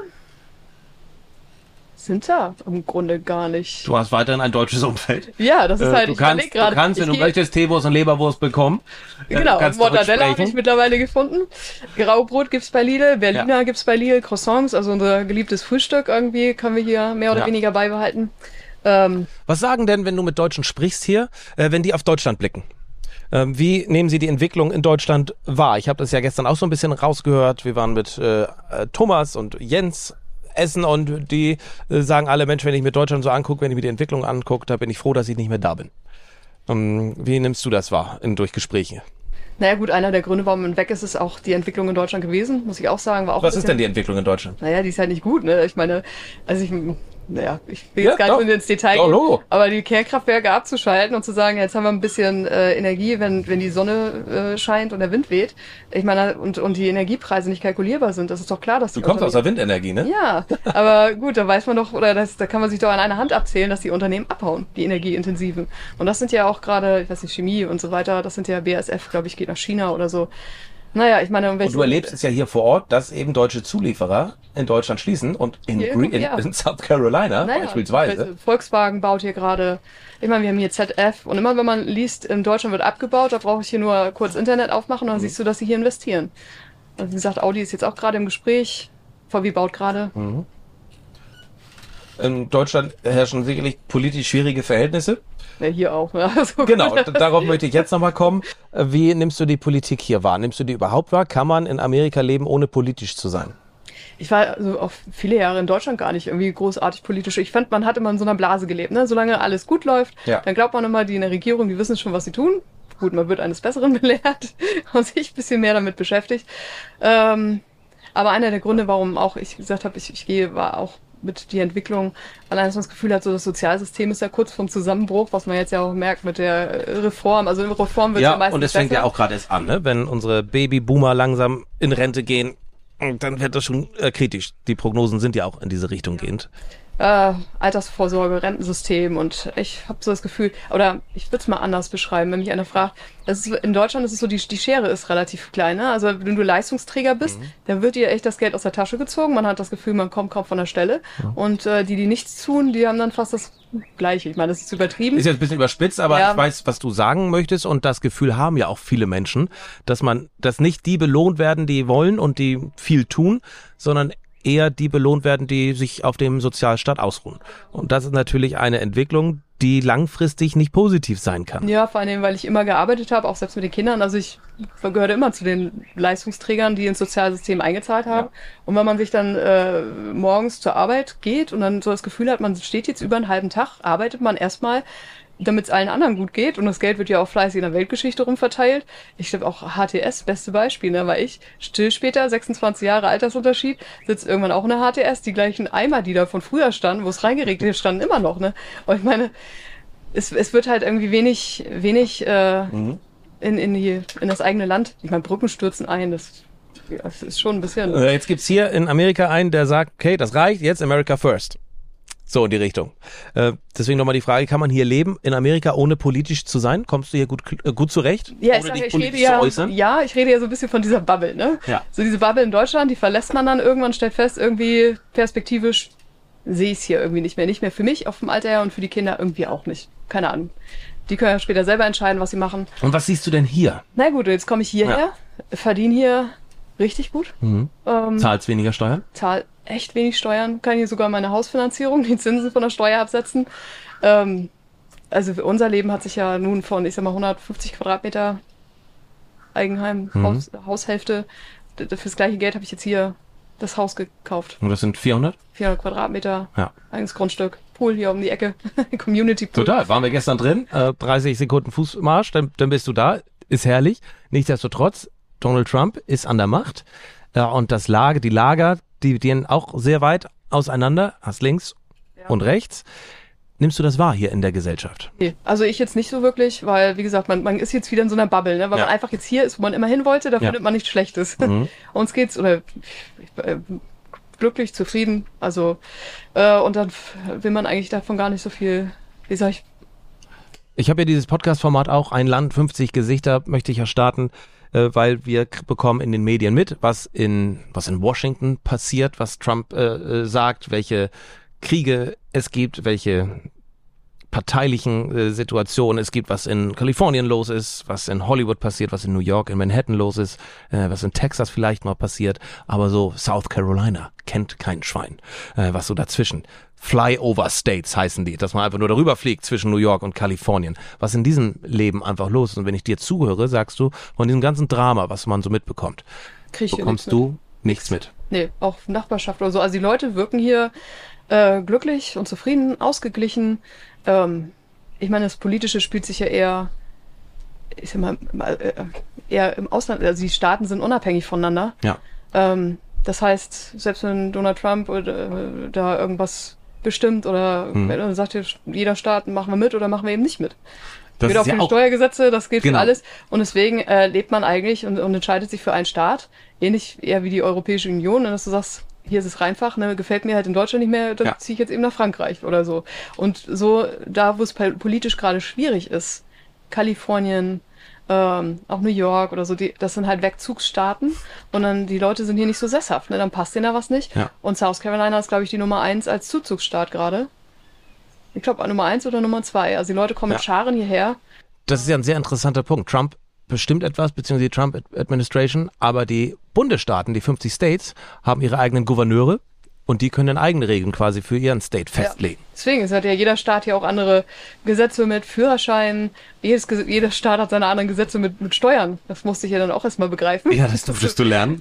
sind da im Grunde gar nicht. Du hast weiterhin ein deutsches Umfeld. Ja, das ist halt, du kannst, wenn du möchtest, Teewurst und Leberwurst bekommen. Genau, Mortadella habe ich mittlerweile gefunden. Graubrot gibt's bei Lidl, Berliner gibt's bei Lidl, Croissants, also unser geliebtes Frühstück irgendwie können wir hier mehr oder weniger beibehalten. Was sagen denn, wenn du mit Deutschen sprichst hier, wenn die auf Deutschland blicken? Wie nehmen Sie die Entwicklung in Deutschland wahr? Ich habe das ja gestern auch so ein bisschen rausgehört. Wir waren mit Thomas und Jens essen und die sagen alle, Mensch, wenn ich mir Deutschland so angucke, wenn ich mir die Entwicklung angucke, da bin ich froh, dass ich nicht mehr da bin. Wie nimmst du das wahr durch Gespräche? Naja gut, einer der Gründe, warum man weg ist, ist auch die Entwicklung in Deutschland gewesen, muss ich auch sagen. War auch Was ist denn die Entwicklung in Deutschland? Naja, die ist halt nicht gut, ne? Ich meine, ich will jetzt gar nicht ins Detail gehen, aber die Kernkraftwerke abzuschalten und zu sagen, jetzt haben wir ein bisschen Energie, wenn die Sonne scheint und der Wind weht. Ich meine, und die Energiepreise nicht kalkulierbar sind, das ist doch klar, dass du kommst aus der Windenergie, ne? Ja, aber gut, da weiß man doch, da kann man sich doch an einer Hand abzählen, dass die Unternehmen abhauen, die energieintensiven. Und das sind ja auch gerade, ich weiß nicht, Chemie und so weiter, das sind ja BASF, glaube ich, geht nach China oder so. Naja, ich meine... Und du erlebst es ja hier vor Ort, dass eben deutsche Zulieferer in Deutschland schließen und in South Carolina beispielsweise. Volkswagen baut hier gerade, ich meine, wir haben hier ZF und immer wenn man liest, in Deutschland wird abgebaut, da brauche ich hier nur kurz Internet aufmachen und dann siehst du, dass sie hier investieren. Und wie gesagt, Audi ist jetzt auch gerade im Gespräch, VW baut gerade. Mhm. In Deutschland herrschen sicherlich politisch schwierige Verhältnisse. Ja, hier auch. Ja, so genau, darauf möchte ich jetzt nochmal kommen. Wie nimmst du die Politik hier wahr? Nimmst du die überhaupt wahr? Kann man in Amerika leben, ohne politisch zu sein? Ich war also auch viele Jahre in Deutschland gar nicht irgendwie großartig politisch. Ich fand, man hat immer in so einer Blase gelebt. Ne? Solange alles gut läuft, dann glaubt man immer, die in der Regierung, die wissen schon, was sie tun. Gut, man wird eines Besseren belehrt und sich ein bisschen mehr damit beschäftigt. Aber einer der Gründe, warum auch ich gesagt habe, ich gehe, war auch mit die Entwicklung, allein dass man das Gefühl hat, so das Sozialsystem ist ja kurz vorm Zusammenbruch, was man jetzt ja auch merkt mit der Reform. Also in Reform wird ja meistens und es fängt ja auch gerade erst an, ne? Wenn unsere Babyboomer langsam in Rente gehen, dann wird das schon kritisch. Die Prognosen sind ja auch in diese Richtung gehend. Altersvorsorge, Rentensystem und ich habe so das Gefühl, oder ich würde es mal anders beschreiben, wenn mich einer fragt, in Deutschland ist es so, die Schere ist relativ klein, ne? Also wenn du Leistungsträger bist, dann wird dir echt das Geld aus der Tasche gezogen, man hat das Gefühl, man kommt kaum von der Stelle und die nichts tun, die haben dann fast das Gleiche. Ich meine, das ist übertrieben. Ist jetzt ein bisschen überspitzt, aber ich weiß, was du sagen möchtest und das Gefühl haben ja auch viele Menschen, dass nicht die belohnt werden, die wollen und die viel tun, sondern eher die belohnt werden, die sich auf dem Sozialstaat ausruhen. Und das ist natürlich eine Entwicklung, die langfristig nicht positiv sein kann. Ja, vor allem, weil ich immer gearbeitet habe, auch selbst mit den Kindern. Also ich gehörte immer zu den Leistungsträgern, die ins Sozialsystem eingezahlt haben. Ja. Und wenn man sich dann morgens zur Arbeit geht und dann so das Gefühl hat, man steht jetzt über einen halben Tag, arbeitet man erstmal damit es allen anderen gut geht. Und das Geld wird ja auch fleißig in der Weltgeschichte rumverteilt. Ich glaube auch HTS, beste Beispiel, ne, war ich still später, 26 Jahre Altersunterschied, sitzt irgendwann auch in der HTS, die gleichen Eimer, die da von früher standen, wo es reingeregnet ist, standen immer noch, ne. Und ich meine, es wird halt irgendwie wenig in das eigene Land. Ich meine, Brücken stürzen ein, das ist schon ein bisschen. Jetzt gibt's hier in Amerika einen, der sagt, okay, das reicht, jetzt America first. So in die Richtung. Deswegen nochmal die Frage, kann man hier leben in Amerika, ohne politisch zu sein? Kommst du hier gut zurecht? Ja, ohne dich politisch zu äußern? Ich rede ja so ein bisschen von dieser Bubble, ne? Ja. So diese Bubble in Deutschland, die verlässt man dann irgendwann, stellt fest, irgendwie perspektivisch sehe ich es hier irgendwie nicht mehr. Nicht mehr für mich auf dem Alter her und für die Kinder irgendwie auch nicht. Keine Ahnung. Die können ja später selber entscheiden, was sie machen. Und was siehst du denn hier? Na gut, jetzt komme ich hierher, verdiene hier richtig gut. Zahlst weniger Steuern? Zahl echt wenig Steuern, kann hier sogar meine Hausfinanzierung, die Zinsen von der Steuer absetzen. Also unser Leben hat sich ja nun von, 150 Quadratmeter Eigenheim, Haushälfte. Fürs gleiche Geld habe ich jetzt hier das Haus gekauft. Und das sind 400? 400 Quadratmeter, Ja. eigenes Grundstück, Pool hier um die Ecke, Community Pool. Total, waren wir gestern drin, 30 Sekunden Fußmarsch, dann bist du da, ist herrlich. Nichtsdestotrotz, Donald Trump ist an der Macht und die Lager, die gehen auch sehr weit auseinander, hast links und rechts. Nimmst du das wahr hier in der Gesellschaft? Nee, also ich jetzt nicht so wirklich, weil, wie gesagt, man ist jetzt wieder in so einer Bubble, ne? Weil man einfach jetzt hier ist, wo man immer hin wollte, da findet man nichts Schlechtes. Uns geht's, glücklich, zufrieden, also, und dann will man eigentlich davon gar nicht so viel, wie sag ich. Ich habe ja dieses Podcast-Format auch, ein Land, 50 Gesichter, möchte ich ja starten, weil wir bekommen in den Medien mit, was in Washington passiert, was Trump sagt, welche Kriege es gibt, welche parteilichen Situationen es gibt, was in Kalifornien los ist, was in Hollywood passiert, was in New York, in Manhattan los ist, was in Texas vielleicht noch passiert, aber so South Carolina kennt kein Schwein, was so dazwischen. Flyover States heißen die, dass man einfach nur darüber fliegt zwischen New York und Kalifornien. Was in diesem Leben einfach los ist. Und wenn ich dir zuhöre, sagst du, von diesem ganzen Drama, was man so mitbekommt, bekommst du nichts mit. Nee, auch Nachbarschaft oder so. Also die Leute wirken hier glücklich und zufrieden, ausgeglichen. Ich meine, das Politische spielt sich ja eher im Ausland. Also die Staaten sind unabhängig voneinander. Ja. Das heißt, selbst wenn Donald Trump da irgendwas bestimmt oder wenn sagt jeder Staat, machen wir mit oder machen wir eben nicht mit. Das geht ist auch für ja die auch Steuergesetze, das geht Genau. für alles. Und deswegen lebt man eigentlich und entscheidet sich für einen Staat, ähnlich eher wie die Europäische Union, dass du sagst, hier ist es einfach, ne, gefällt mir halt in Deutschland nicht mehr, dann ziehe ich jetzt eben nach Frankreich oder so. Und so, da wo es politisch gerade schwierig ist, Kalifornien, auch New York oder so, das sind halt Wegzugsstaaten und dann die Leute sind hier nicht so sesshaft, ne, dann passt denen da was nicht. Ja. Und South Carolina ist, glaube ich, die Nummer 1 als Zuzugsstaat gerade. Ich glaube, Nummer 1 oder Nummer 2. Also die Leute kommen mit Scharen hierher. Das ist ja ein sehr interessanter Punkt. Trump bestimmt etwas, beziehungsweise die Trump-Administration, aber die Bundesstaaten, die 50 States, haben ihre eigenen Gouverneure und die können dann eigene Regeln quasi für ihren State festlegen. Ja. Deswegen hat ja jeder Staat hier auch andere Gesetze mit Führerscheinen. Jeder Staat hat seine anderen Gesetze mit Steuern. Das musste ich ja dann auch erstmal begreifen. Ja, das durftest du lernen.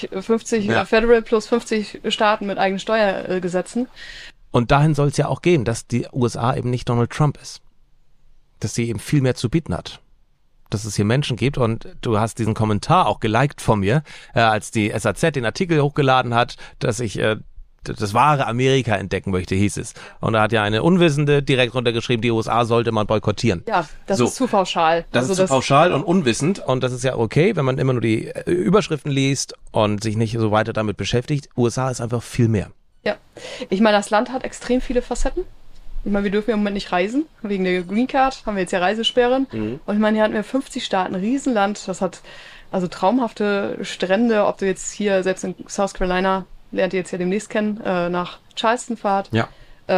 50 Federal plus 50 Staaten mit eigenen Steuergesetzen. Und dahin soll es ja auch gehen, dass die USA eben nicht Donald Trump ist. Dass sie eben viel mehr zu bieten hat. Dass es hier Menschen gibt und du hast diesen Kommentar auch geliked von mir, als die SAZ den Artikel hochgeladen hat, dass ich das wahre Amerika entdecken möchte, hieß es. Und da hat ja eine Unwissende direkt runtergeschrieben, die USA sollte man boykottieren. Ja, das ist zu pauschal. Das ist zu pauschal und unwissend und das ist ja okay, wenn man immer nur die Überschriften liest und sich nicht so weiter damit beschäftigt. USA ist einfach viel mehr. Ja, ich meine, das Land hat extrem viele Facetten. Ich meine, wir dürfen ja im Moment nicht reisen, wegen der Green Card haben wir jetzt ja Reisesperren. Und ich meine, hier hatten wir 50 Staaten, ein Riesenland, das hat also traumhafte Strände, ob du jetzt hier, selbst in South Carolina, lernt ihr jetzt ja demnächst kennen, nach Charleston fahrt. Ja.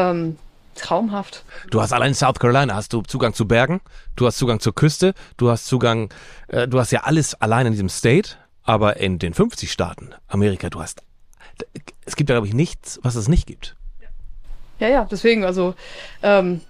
Traumhaft. Du hast allein in South Carolina, hast du Zugang zu Bergen, du hast Zugang zur Küste, du hast ja alles allein in diesem State, aber in den 50 Staaten Amerika, es gibt ja, glaube ich, nichts, was es nicht gibt. Ja, deswegen, also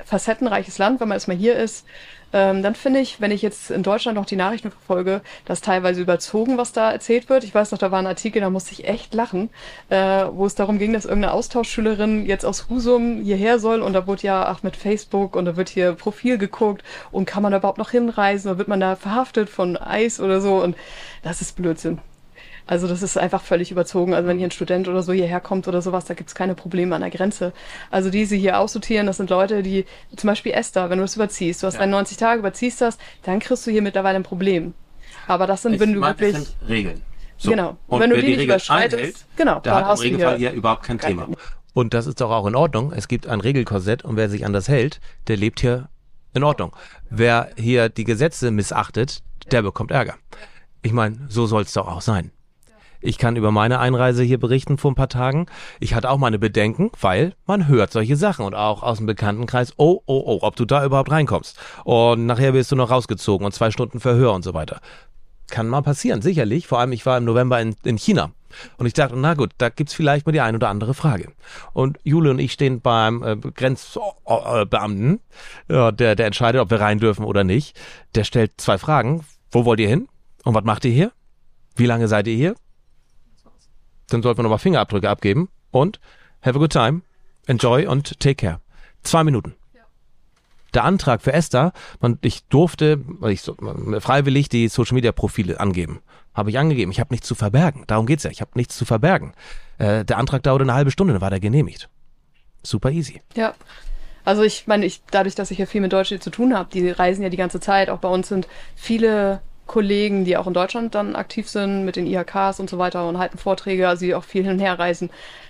facettenreiches Land, wenn man erstmal hier ist. Dann finde ich, wenn ich jetzt in Deutschland noch die Nachrichten verfolge, das teilweise überzogen, was da erzählt wird. Ich weiß noch, da war ein Artikel, da musste ich echt lachen, wo es darum ging, dass irgendeine Austauschschülerin jetzt aus Husum hierher soll und da wurde ja mit Facebook und da wird hier Profil geguckt und kann man da überhaupt noch hinreisen oder wird man da verhaftet von ICE oder so und das ist Blödsinn. Also das ist einfach völlig überzogen. Also wenn hier ein Student oder so hierher kommt oder sowas, da gibt's keine Probleme an der Grenze. Also die sie hier aussortieren, das sind Leute, die, zum Beispiel Esther, wenn du das überziehst, du hast 91 Tage, überziehst das, dann kriegst du hier mittlerweile ein Problem. Aber das sind, wenn du wirklich... Das sind Regeln. So. Genau. Und wenn du wer die nicht überschreitest, einhält, genau, der dann hat hast im du Regelfall hier hier überhaupt kein Thema. Und das ist doch auch in Ordnung. Es gibt ein Regelkorsett und wer sich an das hält, der lebt hier in Ordnung. Wer hier die Gesetze missachtet, der bekommt Ärger. Ich meine, so soll es doch auch sein. Ich kann über meine Einreise hier berichten vor ein paar Tagen. Ich hatte auch meine Bedenken, weil man hört solche Sachen und auch aus dem Bekanntenkreis, ob du da überhaupt reinkommst. Und nachher wirst du noch rausgezogen und 2 Stunden Verhör und so weiter. Kann mal passieren, sicherlich. Vor allem, ich war im November in China. Und ich dachte, na gut, da gibt's vielleicht mal die ein oder andere Frage. Und Jule und ich stehen beim Grenzbeamten, der entscheidet, ob wir rein dürfen oder nicht. Der stellt 2 Fragen. Wo wollt ihr hin? Und was macht ihr hier? Wie lange seid ihr hier? Dann sollten wir nochmal Fingerabdrücke abgeben und have a good time, enjoy und take care. 2 Minuten. Ja. Der Antrag für Esther, ich durfte freiwillig die Social-Media-Profile angeben. Habe ich angegeben. Ich habe nichts zu verbergen. Darum geht's ja. Ich habe nichts zu verbergen. Der Antrag dauerte eine halbe Stunde, dann war der genehmigt. Super easy. Ja. Also ich meine, dadurch, dass ich ja viel mit Deutschen zu tun habe, die reisen ja die ganze Zeit. Auch bei uns sind viele Kollegen, die auch in Deutschland dann aktiv sind mit den IHKs und so weiter und halten Vorträge, also die auch viel hin und her reisen.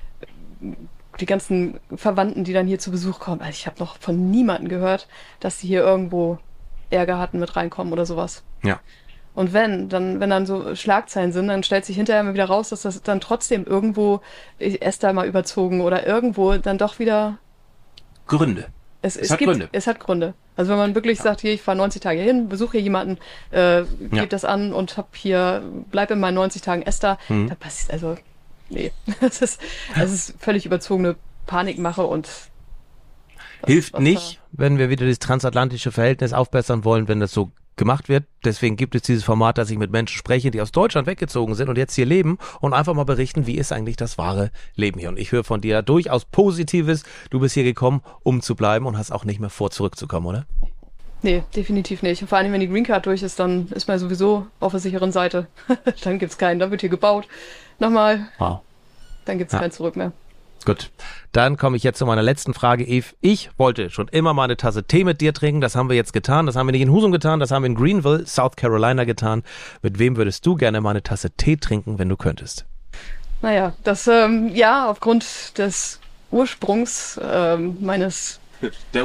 Die ganzen Verwandten, die dann hier zu Besuch kommen. Also ich habe noch von niemandem gehört, dass sie hier irgendwo Ärger hatten mit reinkommen oder sowas. Ja. Und wenn dann so Schlagzeilen sind, dann stellt sich hinterher mal wieder raus, dass das dann trotzdem irgendwo Esther mal überzogen oder irgendwo dann doch wieder Gründe. Es hat Gründe. Es hat Gründe. Also wenn man wirklich sagt, hier, ich fahre 90 Tage hin, besuche hier jemanden, gebe das an und bleib in meinen 90 Tagen Esther, da passiert, nee. Es ist völlig überzogene Panikmache und hilft nicht, wenn wir wieder das transatlantische Verhältnis aufbessern wollen, wenn das so gemacht wird. Deswegen gibt es dieses Format, dass ich mit Menschen spreche, die aus Deutschland weggezogen sind und jetzt hier leben und einfach mal berichten, wie ist eigentlich das wahre Leben hier. Und ich höre von dir durchaus Positives. Du bist hier gekommen, um zu bleiben und hast auch nicht mehr vor, zurückzukommen, oder? Nee, definitiv nicht. Und vor allem, wenn die Green Card durch ist, dann ist man sowieso auf der sicheren Seite. Dann gibt's keinen. Dann wird hier gebaut. Nochmal. Wow. Dann gibt's kein Zurück mehr. Gut, dann komme ich jetzt zu meiner letzten Frage, Eve. Ich wollte schon immer mal eine Tasse Tee mit dir trinken, das haben wir jetzt getan, das haben wir nicht in Husum getan, das haben wir in Greenville, South Carolina getan. Mit wem würdest du gerne mal eine Tasse Tee trinken, wenn du könntest? Naja, aufgrund des Ursprungs meines der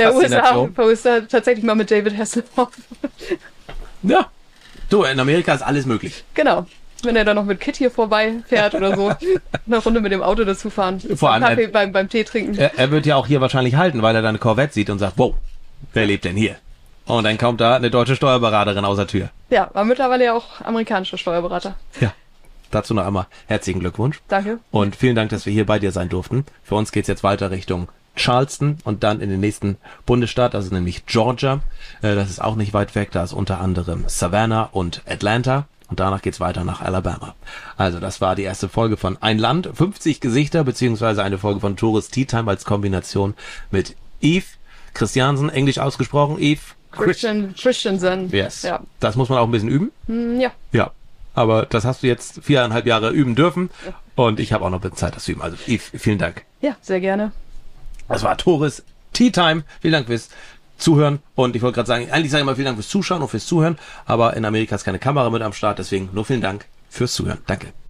USA tatsächlich mal mit David Hasselhoff. Ja, du, in Amerika ist alles möglich. Genau. Wenn er dann noch mit Kit hier vorbeifährt oder so, eine Runde mit dem Auto dazu fahren, vor allem Kaffee beim Tee trinken. Er wird ja auch hier wahrscheinlich halten, weil er dann eine Corvette sieht und sagt, wow, wer lebt denn hier? Und dann kommt da eine deutsche Steuerberaterin aus der Tür. Ja, aber mittlerweile ja auch amerikanische Steuerberater. Ja, dazu noch einmal herzlichen Glückwunsch. Danke. Und vielen Dank, dass wir hier bei dir sein durften. Für uns geht's jetzt weiter Richtung Charleston und dann in den nächsten Bundesstaat, also nämlich Georgia. Das ist auch nicht weit weg, da ist unter anderem Savannah und Atlanta. Und danach geht's weiter nach Alabama. Also das war die erste Folge von Ein Land, 50 Gesichter, beziehungsweise eine Folge von Tourist Tea Time als Kombination mit Eve Christiansen, englisch ausgesprochen, Eve Christiansen. Yes. Ja. Das muss man auch ein bisschen üben. Ja. Ja. Aber das hast du jetzt 4,5 Jahre üben dürfen. Ja. Und ich habe auch noch ein bisschen Zeit, das zu üben. Also Eve, vielen Dank. Ja, sehr gerne. Das war Tourist Tea Time. Vielen Dank fürs Zuhören. Und ich wollte gerade sagen, eigentlich sage ich mal vielen Dank fürs Zuschauen und fürs Zuhören, aber in Amerika ist keine Kamera mit am Start, deswegen nur vielen Dank fürs Zuhören. Danke.